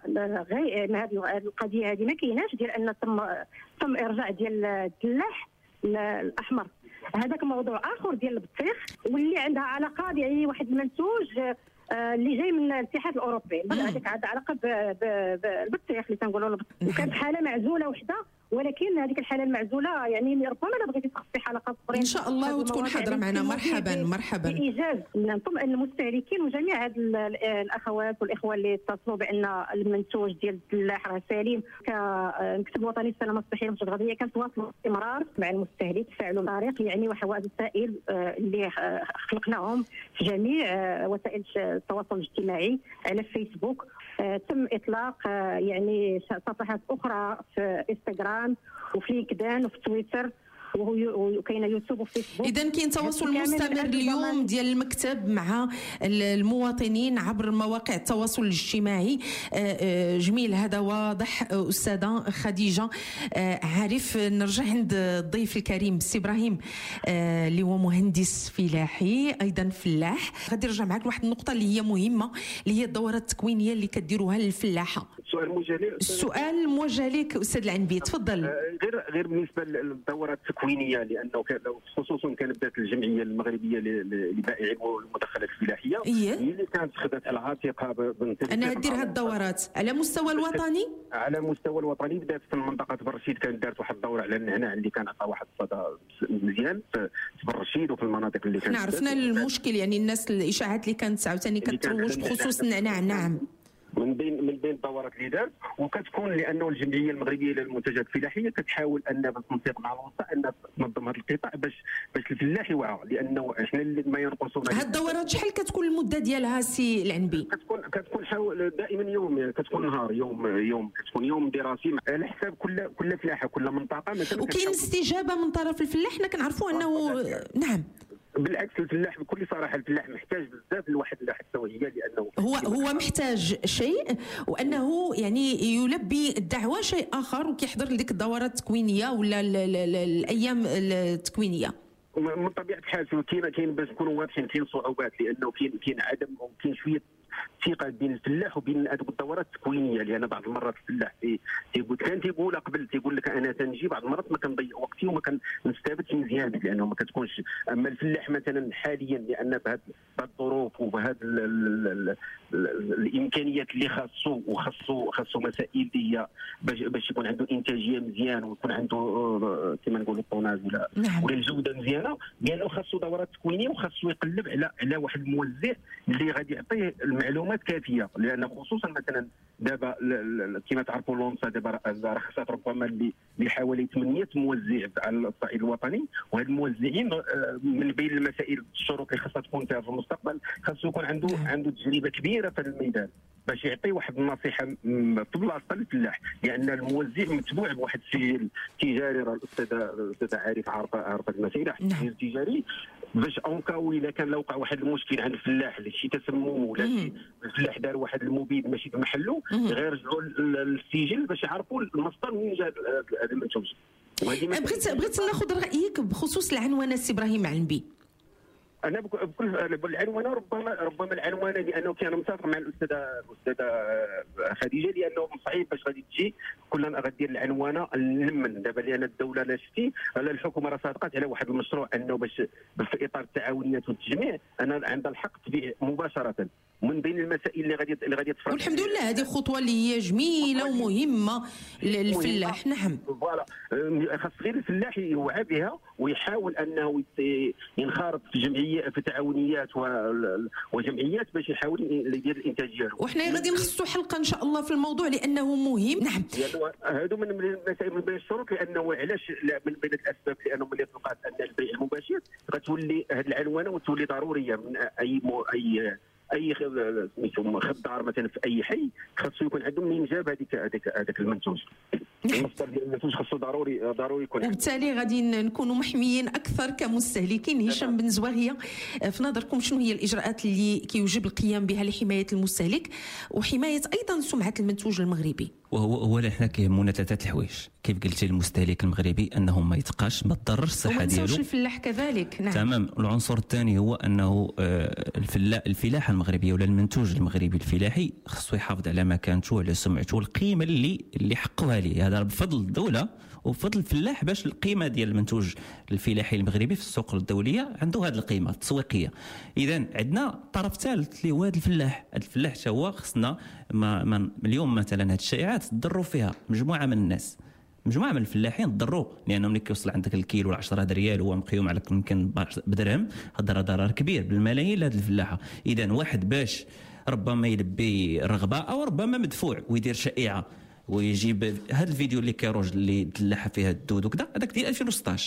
هذه القضيه هذه ما كايناش ديال ان تم تم ارجاع ديال الفلاح الاحمر. هذاك موضوع اخر ديال البطيخ واللي عندها علاقه يعني واحد المنتوج اللي جاي من الاتحاد الاوروبي، هذيك عندها علاقه بالبطيخ اللي تنقولوا البطيخ. وكانت حاله معزوله وحده، ولكن هذيك الحاله المعزوله يعني ربما لا بغيتي تخصصي حلقه اخرين ان شاء الله وتكون حاضره معنا. مرحبا مرحبا. بايجاز نطمئن المستهلكين وجميع هاد الاخوات والاخوه اللي اتصلوا بان المنتوج ديال الفلاح راه سليم. كمكتب وطني للسلامه الصحيه والمنتجات الغذائيه كنتواصلوا باستمرار مع المستهلك فعلوا طريق يعني وحوائج السائل اللي خلقناهم في جميع وسائل التواصل الاجتماعي على فيسبوك. تم اطلاق يعني صفحات اخرى في انستغرام وفي لينكدين وفي تويتر وكاينه يوتيوب وفيسبوك. اذا كاين تواصل مستمر اليوم ديال المكتب مع المواطنين عبر مواقع التواصل الاجتماعي. جميل، هذا واضح استاذه خديجه. عارف، نرجع عند الضيف الكريم سي ابراهيم اللي هو مهندس فلاحي ايضا فلاح. غادي نرجع معك لواحد النقطه اللي هي مهمه، اللي هي الدورات التكوينيه اللي كديروها للفلاحه. السؤال موجه لي السؤال موجه لك استاذ العنبي، تفضل. غير غير بالنسبه للدورات التكوينيه، لانه خصوصا كانت بدات الجمعيه المغربيه للبائعين والمدخلات الفلاحيه هي اللي كانت خدت العاتقه بنتيجه انها دير هذه الدورات على مستوى الوطني. على مستوى الوطني بدات في منطقه برشيد، كانت دارت واحد الدوره على النعناع اللي كان عطى واحد الصدى مزيان في برشيد وفي المناطق اللي كانت. احنا عرفنا المشكل، يعني الناس الاشاعات اللي كانت عاوتاني كتروج بخصوص النعناع. نعم، من بين من بين الدورات اللي دارت، وكتكون لانه الجمعيه المغربيه للمنتجات الفلاحيه كتحاول انها بالتنسيق مع الوسطى انها تنظم هذا القطاع باش باش الفلاح يوعى، لانه احنا اللي ما ينقصونا. هاد الدورات شحال كتكون المده ديالها سي العنبي؟ كتكون كتكون حاول دائما يوم، يعني كتكون نهار يوم يوم كتكون يوم دراسي على حساب كل كل فلاحه كل منطقه مثلا. وكاين استجابه من طرف الفلاح، حنا كنعرفوا انه نعم. بالعكس، الفلاح بكل صراحه الفلاح محتاج بزاف لواحد واحد التوعيه، لانه هو هو محتاج شيء، وانه يعني يلبي الدعوه شيء اخر، وكيحضر لديك الدورات التكوينيه ولا الايام التكوينيه. من طبيعه الحال كاين كاين باش نكونوا واضحين كاين صعوبات، لانه كاين كاين عدم او كاين شويه ثقه بين الفلاح وبين هذوك الدورات التكوينيه، لان بعض المرات الفلاح تيقول كان تيقول قبل تيقول لك انا تنجي، بعض المرات ما كنضيع وقتي وما كنستافدش مزيان، لانه ما كتكونش. اما الفلاح مثلا حاليا، لان بهذه الظروف وبهذه الامكانيات اللي خاصو وخاصو خاصو مسائل اللي هي باش باش يكون عنده انتاجيه مزيان ويكون عنده كما نقولوا الطوناج ولا نعم. ولا الجوده مزيانه، لانه خاصو دورات تكوينيه وخاصو يقلب على على واحد الموزع اللي غادي يعطيه المعلومات كافيه، لان خصوصا مثلا دابا كما تعرفوا لونسا دابا رخصات ربما اللي حوالي ثمانية موزع على الصعيد الوطني، وهاد الموزعين من بين المسائل الشروط اللي خاصها تكون فيها في المستقبل خاصو يكون عنده عنده تجربه كبيره في هذا الميدان باش يعطي واحد النصيحه في بلاصه للفلاح، لان الموزع متبوع بواحد السجل تجاري. راه الاستاذه الاستاذه عارف عارفه عارفه المسائل السجل التجاري، باش اونكاو الا كان لوقع واحد المشكل عند الفلاح اللي شي تسمم ولا شي الفلاح دار واحد المبيد ماشي في محله، غير يرجعوا للسجل باش يعرفوا المصدر منين جا هذا المنتوج. بغيت بغيت ناخذ رايك بخصوص العنوانه سي ابراهيم عنبي. انا بكل العنوانه ربما ربما العنوانه لانه كان متفق مع الاستاذه الاستاذه خديجه، لانه صعيب باش غادي تجي كلنا غادير العنوانه نلمن دابا، لان الدوله لا شفتي الحكومه راه صادقات على واحد المشروع انه باش في اطار التعاونيات والتجميع انا عندها الحق تبيع مباشره. من بين المسائل اللي غادي اللي غادي تفرق، والحمد لله هذه خطوه اللي هي جميله ومهمه للفلاح. نعم، فوالا خاص غير الفلاح يوعى بها ويحاول انه ينخرط في جمعيه في تعاونيات وجمعيات باش يحاول يدير الانتاجيه. وحنا غادي نخصصوا حلقه ان شاء الله في الموضوع لانه مهم. نعم، هادو من المسائل من بين الشروط، لانه علاش من بين الاسباب، لانه ملي توقعت ان البيع المباشر غتولي هذه العنوانه وتولي ضروريه من اي مو اي اي سميتو خضار مثلا في اي حي خاصو يكون عندهم منين جاب هذيك هذاك هذاك المنتوج. المصدر ديال المنتوج خاصو ضروري ضروري يكون، وبالتالي غادي نكونوا محميين اكثر كمستهلكين. هشام بن زواهيه، في نظركم شنو هي الاجراءات اللي كيوجب القيام بها لحمايه المستهلك وحمايه ايضا سمعه المنتوج المغربي؟ وهو اولا حنا كيهمونا ثلاثه الحوايج كيف قلتي، المستهلك المغربي انه ما يتقاش ما تضرش الصحه ديالو، الفلاح كذلك. نعم، تمام. العنصر الثاني هو انه الفلاح الفلاحه المغربيه ولا المنتوج المغربي الفلاحي خصو يحافظ على مكانته وعلى سمعته والقيمه اللي اللي حقوها ليه، هذا بفضل الدوله وبفضل الفلاح باش القيمه ديال المنتوج الفلاحي المغربي في السوق الدوليه عنده هذه القيمه التسويقيه. اذا عندنا طرف ثالث اللي هو هذا الفلاح، هذا الفلاح حتى هو خصنا ما, ما اليوم مثلا هذه الشائعات تضروا فيها مجموعه من الناس، مجموعه من الفلاحين تضروا، لانه ملي كيوصل عندك الكيلو ل عشرة ريال وهو مقيوم عليك يمكن بدرهم، هذا ضرر كبير بالملايين لهذه الفلاحه. اذا واحد باش ربما يلبي رغبه او ربما مدفوع ويدير شائعه ويجيب هذا الفيديو اللي كيروج اللي تلح فيها الدود وكذا، هذاك ديال ألفين وستطاش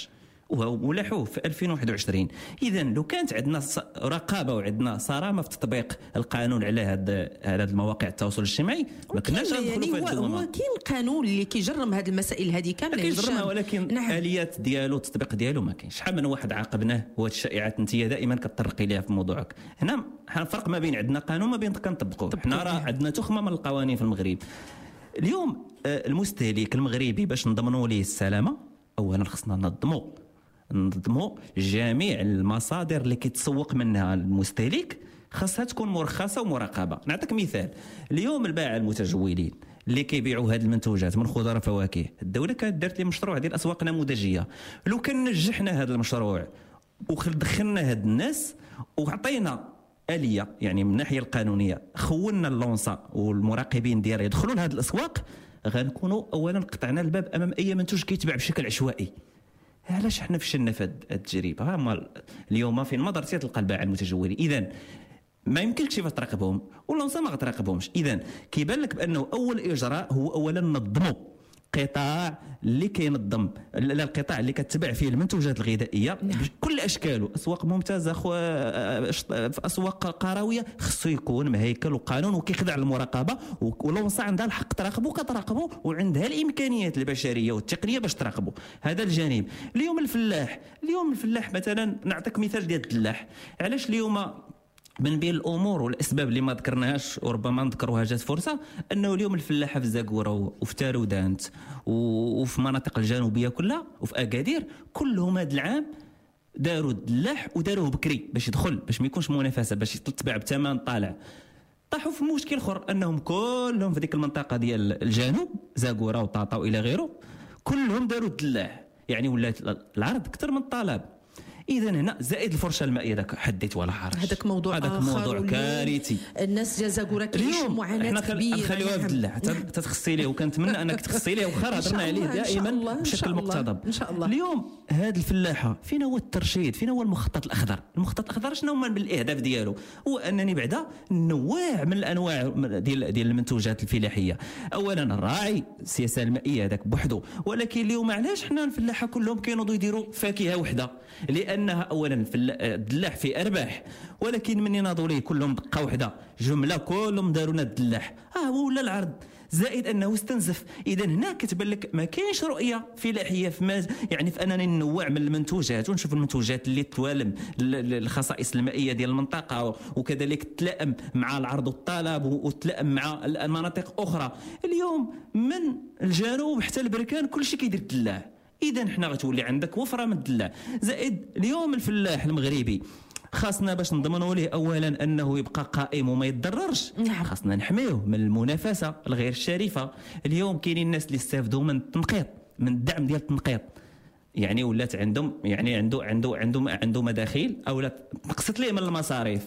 ولاحوه في ألفين وواحد وعشرين. اذا لو كانت عندنا رقابه وعندنا صرامه في تطبيق القانون على هذا هذه المواقع التواصل الاجتماعي ما كناش غندخلوا يعني في هذه الدوامه. هو كاين قانون اللي كيجرم هذه المسائل هذه كامله يجرمها، ولكن نعم. الاليات ديالو التطبيق ديالو ما كاينش. شحال من واحد عاقبناه وهاد الشائعات انت دائما كتطرقي ليها في موضوعك. هنا الفرق ما بين عندنا قانون ما بين كنطبقوه. حنا راه عندنا تخمه من القوانين في المغرب. اليوم المستهلك المغربي باش نضمنوا ليه السلامه اولا خصنا ننظموا ننظموا جميع المصادر اللي كيتسوق منها المستهلك، خاصها تكون مرخصه ومراقبه. نعطيك مثال، اليوم البائع المتجولين اللي كيبيعوا هذه المنتوجات من خضار وفواكه، الدوله كانت دارت لي مشروع ديال اسواق نموذجيه. لو كان نجحنا هذا المشروع ودخلنا هاد الناس وعطينا آلية يعني من الناحيه القانونيه، خولنا اللونسا والمراقبين ديالها يدخلوا لهذه الاسواق، غنكونوا اولا قطعنا الباب امام اي منتوج كيتباع بشكل عشوائي. علاش حنا فشلنا في هذه التجربه؟ ها اليوم فين ما درتي تلقى البائع المتجولي. اذا ما يمكنش كيف تراقبهم واللونسا ما غتراقبهمش. اذا كيبان لك بانه اول اجراء هو اولا نظموا قطاع اللي كينظم القطاع اللي كتباع فيه المنتوجات الغذائيه بكل اشكاله، اسواق ممتازه خو... في اسواق قرويه خصو يكون مهيكل وقانون وكيخضع للمراقبه، ولونسا عندها الحق تراقبه كتراقبه وعندها الامكانيات البشريه والتقنيه باش تراقبه. هذا الجانب. اليوم الفلاح اليوم الفلاح مثلا نعطيك مثال ديال الدلاح. علاش اليوم من بين الامور والاسباب اللي ما ذكرناهاش وربما نذكروها جات فرصه، انه اليوم الفلاحه في زاكوره وفي تارودانت وفي المناطق الجنوبيه كلها وفي اكادير كلهم هذا العام داروا الدلاح وداروه بكري باش يدخل، باش ما يكونش منافسه، باش تتباع بثمن طالع. طاحوا في مشكل اخر، انهم كلهم في ديك المنطقه ديال الجنوب زاكوره وطاطا والى غيره كلهم داروا الدلاح، يعني ولات العرض اكثر من الطلب. اذا هنا زائد الفرشه المائيه داك حديت ولا حرج. هذاك موضوع هذاك موضوع كارثي. الناس ديال زاكوره كيعيشوا معاناه كبيره. نخليوها في الدلاع تتخصي ليه، وكنتمنى انك تخصي ليه، وخا هضرنا عليه دائما بشكل مقتضب. ان شاء الله. اليوم هذه الفلاحه فين هو الترشيد؟ فين هو المخطط الاخضر؟ المخطط الاخضر شنو هو بالاهداف ديالو؟ هو انني بعدا نوع من الانواع ديال ديال المنتوجات الفلاحيه. اولا الراعي السياسه المائيه هذاك بوحدو، ولكن اليوم علاش حنا الفلاحه كلهم كينوضوا يديروا فاكهه وحده؟ لانها اولا في الدلاح في ارباح، ولكن من يناضوا ليه كلهم دقه وحده جمله كلهم داروا لنا الدلاح ها آه هو ولا العرض، زائد انه استنزف. اذا هنا كتبان لك ما كاينش رؤيه فلاحيه في ما يعني في انني ننوع من المنتوجات ونشوف المنتوجات اللي توالم الخصائص المائيه ديال المنطقه وكذلك تلائم مع العرض والطلب وتلائم مع المناطق اخرى. اليوم من الجنوب حتى البركان كل شيء كيدير الدلاح. اذا حنا غتولي عندك وفره من الدلاع. زائد اليوم الفلاح المغربي خاصنا باش نضمنوا ليه اولا انه يبقى قائم وما يتضررش، خاصنا نحميوه من المنافسه الغير الشريفه. اليوم كاينين الناس اللي استافدوا من التنقيط، من الدعم ديال التنقيط، يعني ولات عندهم يعني عنده عنده عنده عنده مداخيل او لا نقصت ليه من المصاريف.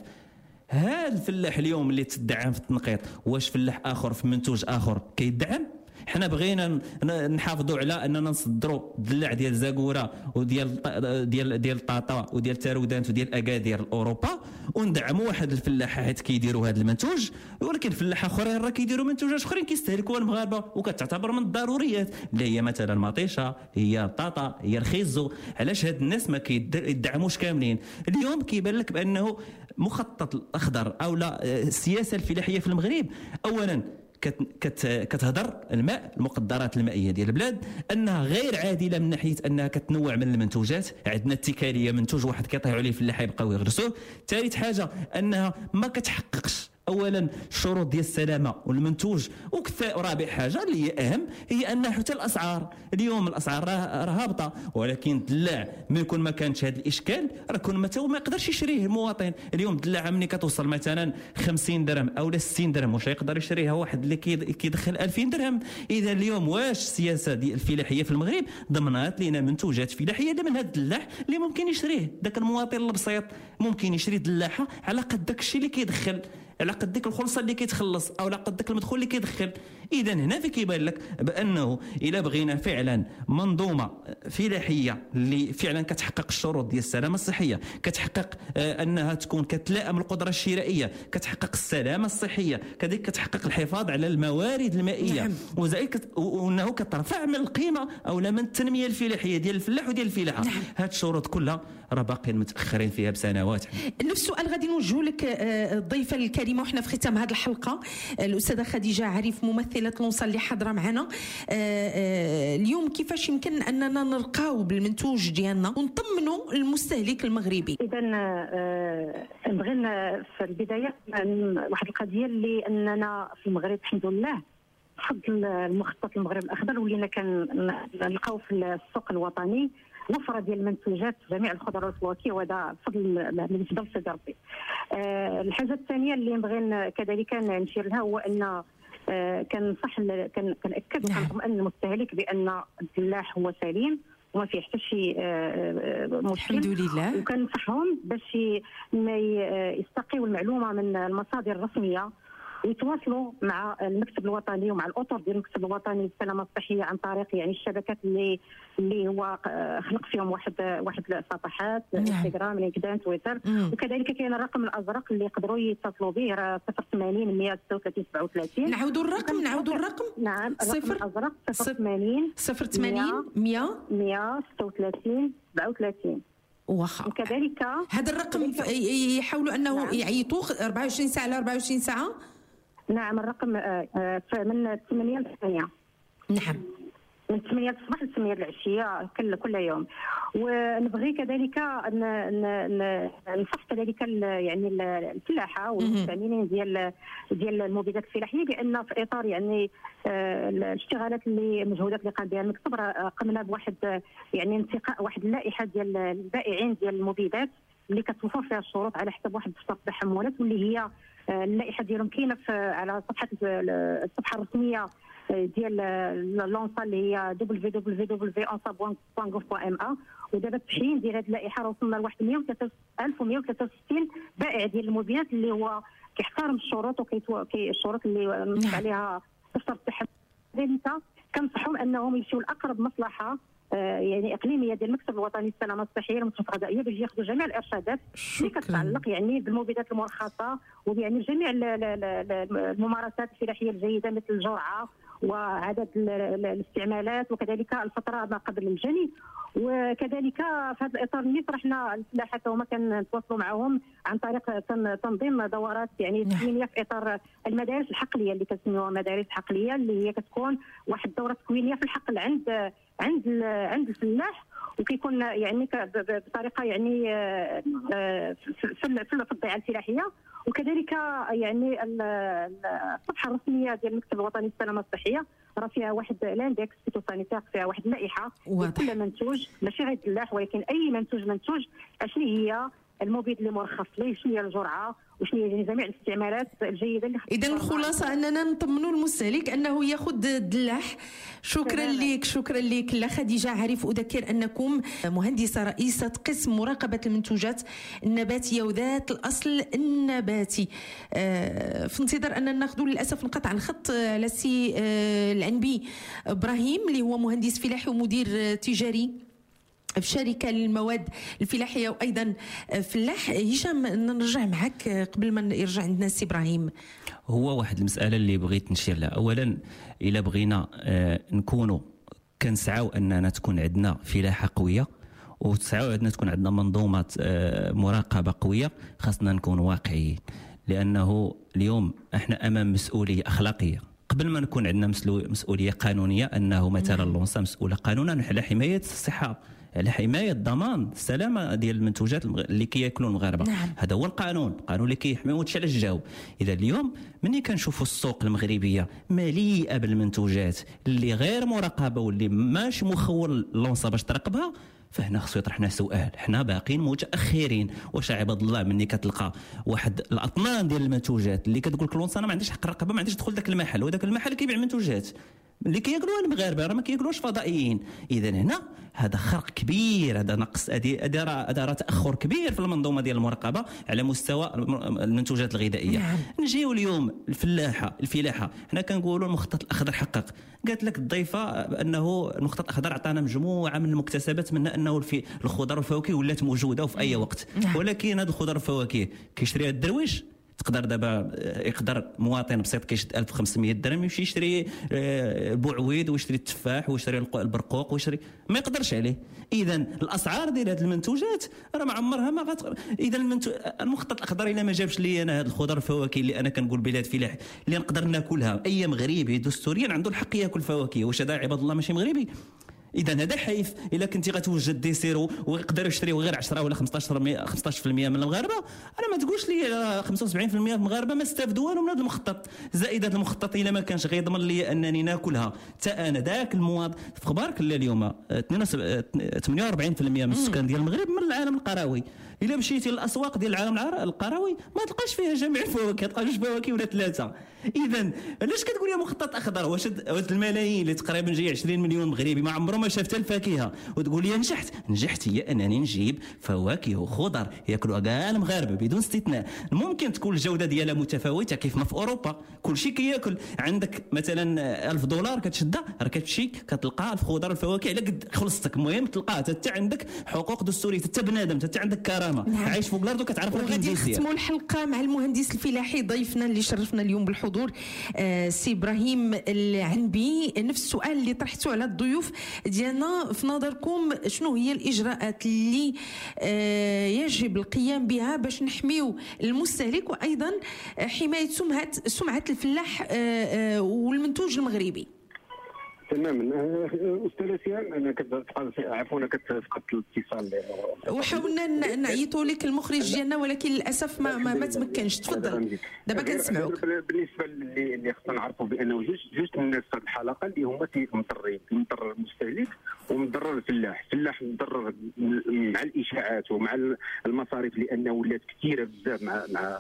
هذا الفلاح اليوم اللي تدعم في التنقيط، واش فلاح اخر في منتوج اخر كيدعم؟ حنا بغينا نحافظوا على اننا نصدروا الدلاع ديال زاكوره وديال ديال ديال طاطا وديال تارودانت وديال اكادير لاوروبا، وندعموا واحد الفلاحات كيديروا هذا المنتوج، ولكن فلاحه اخرين راه كيديروا منتوجات اخرين كيستهلكوها المغاربه وكتعتبر من الضروريات اللي هي مثلا المطيشه، هي الطاطا، هي الخيزو. علاش هاد الناس ما كيدعموش كاملين؟ اليوم كيبان لك بانه مخطط الاخضر او لا السياسه الفلاحيه في المغرب اولا كت كتهضر الماء المقدرات المائيه ديال البلاد انها غير عادله من ناحيه انها كتنوع من المنتوجات. عندنا اتكاليه منتوج واحد كيطيحوا عليه الفلاحه يبقاو يغرسوه. ثالث حاجه انها ما كتحققش اولا الشروط ديال السلامه والمنتوج. ورابع حاجه اللي هي اهم هي ان حتى الاسعار اليوم الاسعار راه هابطه، ولكن الدلاع ما يكون ما كانش هذا الاشكال راه كون ما ما يقدرش يشريه المواطن. اليوم الدلاع ملي كتوصل مثلا خمسين درهم او ستين درهم واش يقدر يشريها واحد اللي كيدخل ألفين درهم؟ اذا اليوم واش السياسه ديال الفلاحيه في المغرب ضمنات لنا منتوجات فلاحيه من هذا الدلاع اللي ممكن يشريه داك المواطن البسيط؟ ممكن يشري دلاحه على قد داك الشيء اللي كيدخل، على قد ديك الخلصه اللي كيتخلص او على قد داك المدخول اللي كيدخل. اذا هنا في كيبان لك بانه الا بغينا فعلا منظومه فلاحيه اللي فعلا كتحقق الشروط ديال السلامه الصحيه، كتحقق آه انها تكون كتلائم القدره الشرائيه، كتحقق السلامه الصحيه، كذلك كتحقق الحفاظ على الموارد المائيه. نعم. وزائد كت... وانه كترفع من القيمه او من التنميه الفلاحيه ديال الفلاح وديال الفلاحه. نعم. هاد الشروط كلها راه باقيين متاخرين فيها بسنوات. نفس السؤال غادي نوجهه لك الضيفه الكريمه وحنا في ختام هذه الحلقه، الاستاذه خديجه عريف ممثله لونسا اللي حاضره معنا اليوم. كيفاش يمكن اننا نرقاو بالمنتوج ديالنا ونطمنوا المستهلك المغربي؟ اذا بغينا في البدايه واحد القضيه اللي اننا في المغرب الحمد لله بفضل المخطط المغرب الاخضر ولينا كنلقاو في السوق الوطني وفره ديال المنتوجات جميع الخضروات والفواكه، وهذا بفضل بالنسبه لسيدي ربي. أه الحاجه الثانيه اللي نبغي كذلك نشير لها هو ان أه كنصح كنأكد وكنطمئن المستهلك بان الفلاح هو سليم وما فيه حتى شي مشكل الحمد لله، وكنصحهم باش يستقيوا المعلومه من المصادر الرسميه ويتواصلوا مع المكتب الوطني ومع الاطر ديال المكتب الوطني للسلامه الصحيه عن طريق يعني الشبكات اللي اللي هو خلق فيهم واحد واحد الصفحات انستغرام، لينكدين، تويتر. وكذلك كاين الرقم الازرق اللي يقدروا يتصلوا به راه صفر ثمانين مية وستة وثلاثين سبعة وثلاثين. نعاودوا الرقم نعاودوا الرقم. نعم الرقم الازرق صفر ثمانين صفر ثمانين مية مية وستة وثلاثين سبعة وثلاثين. واخا وكذلك هذا الرقم يحاولوا انه نعم. يعيطوا أربعة وعشرين ساعه على أربعة وعشرين ساعه. نعم الرقم من ثمانية ل ثمانية. نعم من ثمانية الصباح ل ثمانية العشيه كل كل يوم. ونبغي كذلك ننصح كذلك يعني الفلاحه والمستعملين ديال ديال المبيدات الفلاحيه بان في اطار يعني الاشتغالات اللي المجهودات اللي قام بها المكتب قمنا بواحد يعني انتقاء واحد اللائحه ديال البائعين ديال المبيدات اللي كتوفر فيها الشروط على حسب واحد الدفتر التحملات، واللي هي اللائحه ديالهم كاينه على صفحه الصفحه الرسميه ديال لونسا اللي هي دبليو دبليو دبليو دوت اونسا دوت غوف دوت ام ا. ودابا التحيين ديال هذه اللائحه وصلنا لواحد مية وثلاثة وثلاثين بائع ديال المبيدات اللي هو كيحترم الشروط وكي الشروط اللي نص عليها دفتر التحمل. ذلك كنصحهم انهم يمشيو لاقرب مصلحه يعني اقليميه ديال المكتب الوطني للسلامه الصحيه والمنتجات الغذائيه باش ياخذوا جميع الارشادات اللي كتتعلق يعني بالمبيدات المرخصه ويعني جميع الممارسات الفلاحيه الجيده مثل الجرعه وعدد الاستعمالات وكذلك الفتره ما قبل الجني. وكذلك في هذا الاطار اللي طرحنا الفلاحه هما كنتواصلوا معهم عن طريق تنظيم دورات يعني تكوينيه في اطار المدارس الحقليه اللي كنسميوها مدارس حقليه، اللي هي كتكون واحد الدوره تكوينيه في الحقل عند عند عند الفلاح، وكيكون يعني بطريقه يعني في الضيعه الفلاحيه. وكذلك يعني الصفحه الرسميه ديال المكتب الوطني للسلامه الصحيه راه فيها واحد لاندكس فيتوسانيتير، فيها واحد اللائحه لكل منتوج ماشي غير الفلاح ولكن اي منتوج منتوج اشنو هي المبيد اللي مرخص ليه، شنو هي الجرعه وشنو هي جميع الاستعمالات الجيده اللي اذا الخلاصه اننا نطمنوا المستهلك انه ياخذ الدلاح. شكرا لك شكرا لك لا خديجه عريف. اذكر انكم مهندسه رئيسه قسم مراقبه المنتوجات النباتيه وذات الاصل النباتي. آه في انتظار اننا ناخذوا للاسف نقطع الخط على سي آه العنبي ابراهيم اللي هو مهندس فلاحي ومدير تجاري في شركة للمواد الفلاحية وأيضا فلاح. هشام نرجع معك قبل ما يرجع عندنا سي إبراهيم. هو واحد المسألة اللي بغيت نشير لها. أولا إلا بغينا نكونوا كنسعوا أننا تكون عندنا فلاحة قوية وتسعوا أننا تكون عندنا منظومة مراقبة قوية، خاصنا نكون واقعيين، لأنه اليوم احنا أمام مسؤولية أخلاقية قبل ما نكون عندنا مسؤولية قانونية. أنه مثلا لونسا مسؤولة قانونا على حماية الصحة، على حمايه ضمان السلامه ديال المنتوجات اللي كياكلوا المغاربه. نعم. هذا هو القانون، القانون اللي كيحمي وتش علاش جاوب. اذا اليوم ملي كنشوفوا السوق المغربيه مليئه بالمنتوجات اللي غير مراقبه واللي ماشي مخول لونسا باش تراقبها، فهنا خصو يطرحنا سؤال. حنا باقيين متاخرين. واش عباد الله مني كتلقى واحد الاطنان ديال المنتوجات اللي كتقول لك لونسا انا ما عنديش حق رقابه، ما عنديش تدخل ذاك المحل، وذاك المحل كيبيع منتوجات اللي كياكلوها المغاربه راه ما كياكلوش فضائيين. اذا هنا هذا خرق كبير، هذا نقص، هذا راه هذا راه تاخر كبير في المنظومه ديال المراقبه على مستوى المنتوجات الغذائيه. نعم. نجيو اليوم الفلاحه الفلاحه، حنا كنقولوا المخطط الاخضر حقق، قالت لك الضيفه انه المخطط الاخضر عطانا مجموعه من المكتسبات، منها انه في الخضر والفواكه ولات موجوده وفي اي وقت. نعم. ولكن هذا الخضر والفواكه كيشريها الدرويش. تقدر دابا يقدر مواطن بسيط كيشد ألف وخمسمية درهم يمشي يشري البوعويد ويشري التفاح ويشري البرقوق ويشري، ما يقدرش عليه. اذا الاسعار ديال هذه المنتوجات راه ما عمرها ما غت... اذا المنتو... المخطط الاخضر الا ما جابش لي انا هذه الخضر والفواكه اللي انا كنقول بلاد فلاح اللي نقدر ناكلها، اي مغربي دستوريا عنده الحق ياكل فواكه، واش هذا عباد الله ماشي مغربي؟ اذا هذا حيف. الا كنتي غتوجد ديسيرو ويقدروا يشريو غير عشرة ولا خمسطاش بالمئة من المغاربه، انا ما تقولش لي خمسة وسبعين بالمئة من المغاربه ما استافدوا والو من هذا المخطط. زائد هذا المخطط الا ما كانش غيضمن لي انني ناكلها حتى انا ذاك المواطن. في اخبارك لا اليوم ثمانية وأربعين بالمئة من السكان ديال المغرب من العالم القروي. الا مشيتي للاسواق ديال العالم القروي ما تلقاش فيها جميع الفواكه، تلقى جوج فواكه ولا ثلاثه. اذا علاش كتقول لي مخطط اخضر؟ واش هاد الملايين اللي تقريبا جاي عشرين مليون مغربي ما عمره ما شاف حتى الفاكهه وتقول لي نجحت؟ نجحت هي انني نجيب فواكه وخضر ياكلوا كاع المغاربه بدون استثناء. ممكن تكون الجوده ديالها متفاوته كيف ما في اوروبا كل شيء كياكل. عندك مثلا ألف دولار كتشدها راه كتمشي كتلقى الخضر والفواكه على قد خلصتك. المهم تلقاها حتى عندك حقوق دستوريه، حتى بنادم، حتى عندك كرامه. نعم. عايش فوق الارض وكتعرف راه غادي نختموا الحلقه مع المهندس الفلاحي ضيفنا اللي شرفنا اليوم بالحضور آه سي ابراهيم العنبي. نفس السؤال اللي طرحته على الضيوف ديالنا، في نظركم شنو هي الاجراءات اللي آه يجب القيام بها باش نحميو المستهلك وايضا حمايه سمعه سمعه الفلاح آه آه والمنتوج المغربي؟ تماما استاذ سيان، انا كنت عفوا انا كتفقدت الاتصال وحاولنا نعيطوا لك المخرج ديالنا ولكن للاسف ما ما, ما تمكنش. تفضل دابا كنسمعوك. بالنسبه اللي اللي خصنا نعرفوا بانه جوج جوج الناس في الحلقه اللي هما مضرين، مضر المستهلك ومضر الفلاح. الفلاح مضر مع الاشاعات ومع المصاريف لانه ولات كثيره بزاف مع مع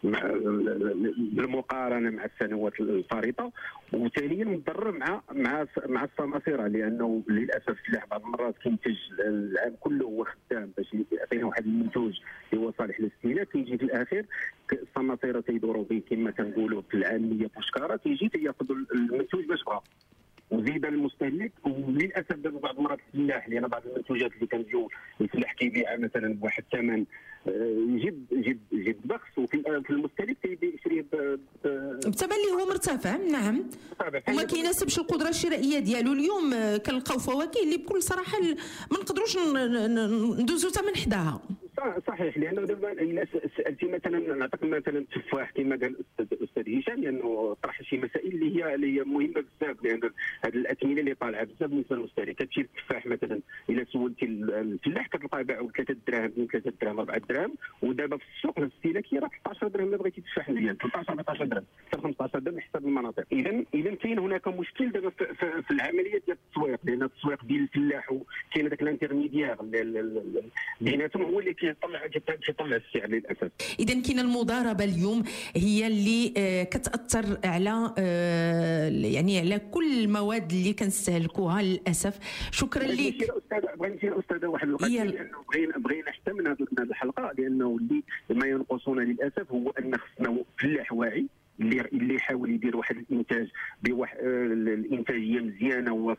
بالمقارنه مع السنوات الفارطه، وثانيا مضر مع مع مع السماسره لانه للاسف الفلاح بعض المرات كينتج العام كله هو خدام باش يعطينا واحد المنتوج اللي هو صالح للاستهلاك، كيجي في الاخير السماسره تيدوروا به كما كنقولوا في العاميه بوشكاره، تيجي تياخذوا المنتوج باش بغا وزيد المستهلك. وللاسف دابا بعض المرات الفلاح لان بعض المنتوجات اللي كنجيو الفلاح كيبيعها مثلا بواحد الثمن جد جد جد بخس، وفي المستهلك تيشريه بثمن اللي هو مرتفع. نعم وما كيناسبش القدره الشرائيه ديالو. اليوم كنلقاو فواكه اللي بكل صراحه ما نقدروش ندوزو ثمن حداها. صحيح، لانه دابا الا سالتي مثلا نعطيك مثلا التفاح كما قال الاستاذ هشام، لانه طرح شي مسائل اللي هي اللي هي مهمه بزاف، لان هذه الاثمنه اللي طالعه بزاف بالنسبه للمستهلك. كتمشي التفاح مثلا الا سولتي الفلاح كتلقاه باعو ثلاثة دراهم من ثلاثة دراهم أربعة دراهم، ودابا في السوق الاستهلاكي راه ثلاثة عشر درهم الا بغيتي تفاح مزيان، ثلاثة عشر أربعة عشر درهم حتى خمسة عشر درهم حسب المناطق. اذا اذا كاين هناك مشكل دابا في, في, في العمليه ديال التسويق، لان التسويق ديال الفلاح وكاين هذاك الانترميديير بيناتهم هو اللي كيطلع كيطلع السعر للاسف. اذا كاين المضاربه اليوم هي اللي آه كتاثر على آه يعني على كل المواد اللي كنستهلكوها للاسف. شكرا لك استاذ. بغيت نسير استاذه واحد القضيه، لانه بغينا بغينا حتى من هذه الحلقه، لانه اللي ما ينقصنا للاسف هو ان خصنا فلاح واعي اللي اللي يحاول يدير واحد الانتاج بواحد الانتاجيه مزيانه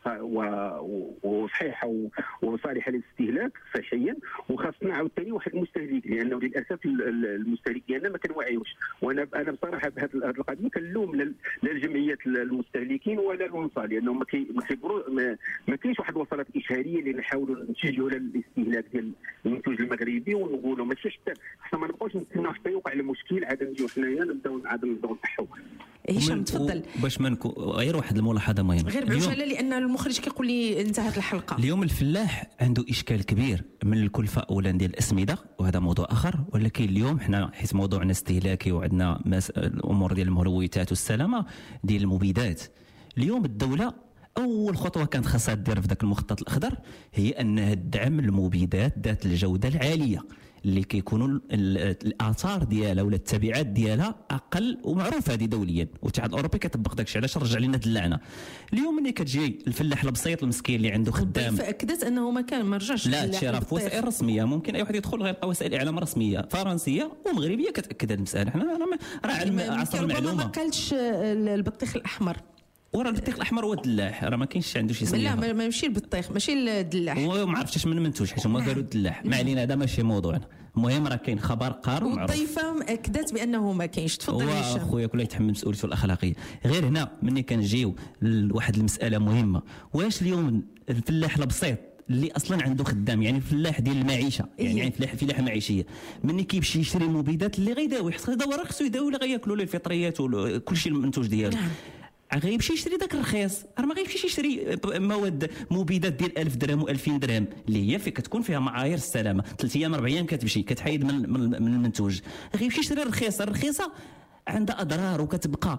وصحيحه وصالحه للاستهلاك صحيا، وخاصنا عاوتاني واحد المستهلك، لانه للاسف المستهلك ديالنا ما كنوعيوش. وانا انا بصراحه بهذه القضيه كنلوم لا الجمعيات المستهلكين ولا الونصه، لانه ما كيبروا ما كاينش واحد الوصلات اشهاريه اللي نحاولوا نتجهوا للاستهلاك ديال المنتوج المغربي ونقولوا ماشي حتى حتى ما نبقاوش نستناو حتى يوقع المشكل عاد نجيو حنايا نبداو عاد نبداو هشام تفضل. باش ما نكون غير واحد الملاحظه مهمه غير بعجاله لان المخرج كيقول لي انتهت الحلقه. اليوم الفلاح عنده اشكال كبير من الكلفه اولا ديال الاسمده، وهذا موضوع اخر، ولكن اليوم حنا حيت موضوعنا استهلاكي وعندنا الامور ديال المرويات والسلامه ديال المبيدات. اليوم الدوله اول خطوه كانت خاصها دير في ذاك المخطط الاخضر هي انها تدعم المبيدات ذات الجوده العاليه، اللي كيكونوا الاثار ديالها ولا التبعات ديالها اقل ومعروفه هذه دوليا، والاتحاد الاوروبي كيطبق داك الشيء. علاش رجع لنا دلعنا اليوم ملي كتجي الفلاح البسيط المسكين اللي عنده خدام؟ فاكدت انه ما كان ما رجعش. لا هادشي راه في وسائل رسميه، ممكن اي واحد يدخل غير وسائل اعلام رسميه فرنسيه ومغربيه كتاكد هذه المساله. حنا راه علم عصر المعلومه. ما قالش البطيخ الاحمر، ورا البطيخ الاحمر هو الدلاح، راه ما كاينش عنده شي سميه. لا ما ماشي البطيخ، ماشي الدلاح، هو ما عرفتش من منتوج حيت هما قالوا الدلاح. ما علينا، هذا ماشي موضوعنا. المهم راه كاين خبر قار ومعروف. والضيفه اكدت بانه ما كاينش. تفضل يا هشام. خويا كل يتحمل مسؤوليته الاخلاقيه. غير هنا ملي كنجيو لواحد المساله مهمه، واش اليوم الفلاح البسيط اللي اصلا عنده خدام، يعني الفلاح ديال المعيشه، يعني يعني فلاح فلاحه معيشيه، ملي كيمشي يشري المبيدات اللي غيداوي، حيت غيداوي راه خصو يداوي، اللي غياكلوا له الفطريات وكل شيء المنتوج ديالو. غيمشي يشري داك الرخيص، راه ما غيمشيش يشري مواد مبيدات ديال ألف درهم و2000 درهم اللي هي في كتكون فيها معايير السلامه، ثلاث ايام اربع ايام كتمشي كتحيد من من المنتوج. غيمشي يشري الرخيصه، الرخيصه عندها اضرار وكتبقى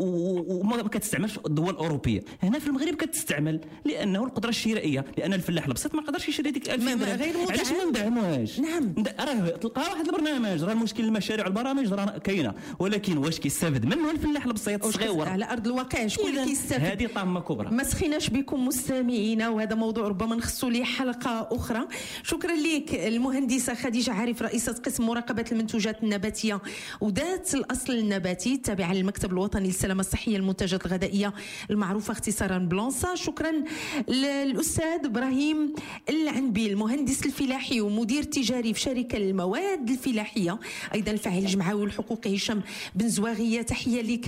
وما كتستعملش في الدول الاوروبيه. هنا في المغرب كتستعمل لانه القدره الشرائيه، لان الفلاح البسيط ما قدرش يشري ديك ألفين درهم. علاش ما ندعموهاش؟ نعم راه تلقى واحد البرنامج، راه المشكل المشاريع والبرامج راه كاينه، ولكن واش كيستافد منه الفلاح البسيط الصغير على ارض الواقع؟ شكون اللي كيستافد؟ هذه طامه كبرى. ما سخيناش بكم مستمعينا، وهذا موضوع ربما نخصو ليه حلقه اخرى. شكرا لك المهندسه خديجه عارف، رئيسه قسم مراقبه المنتوجات النباتيه وذات الاصل النباتي التابعه للمكتب الوطني للسلامه الصحيه المنتجات الغذائيه المعروفه اختصارا بلانسا. شكرا للاستاذ ابراهيم العنبي، المهندس الفلاحي ومدير تجاري في شركه المواد الفلاحيه، ايضا الفاعل الجمعوي والحقوقي هشام بن زواغيه. تحيه لك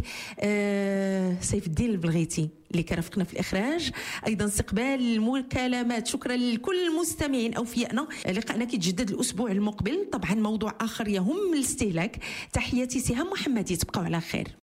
آه سيف الدين البلغيتي اللي كرفقنا في الاخراج، ايضا استقبال المكالمات. شكرا لكل المستمعين اوفيائنا. لقاءنا كيتجدد الاسبوع المقبل، طبعا موضوع اخر يهم الاستهلاك. تحياتي سهام محمدي، تبقوا على خير.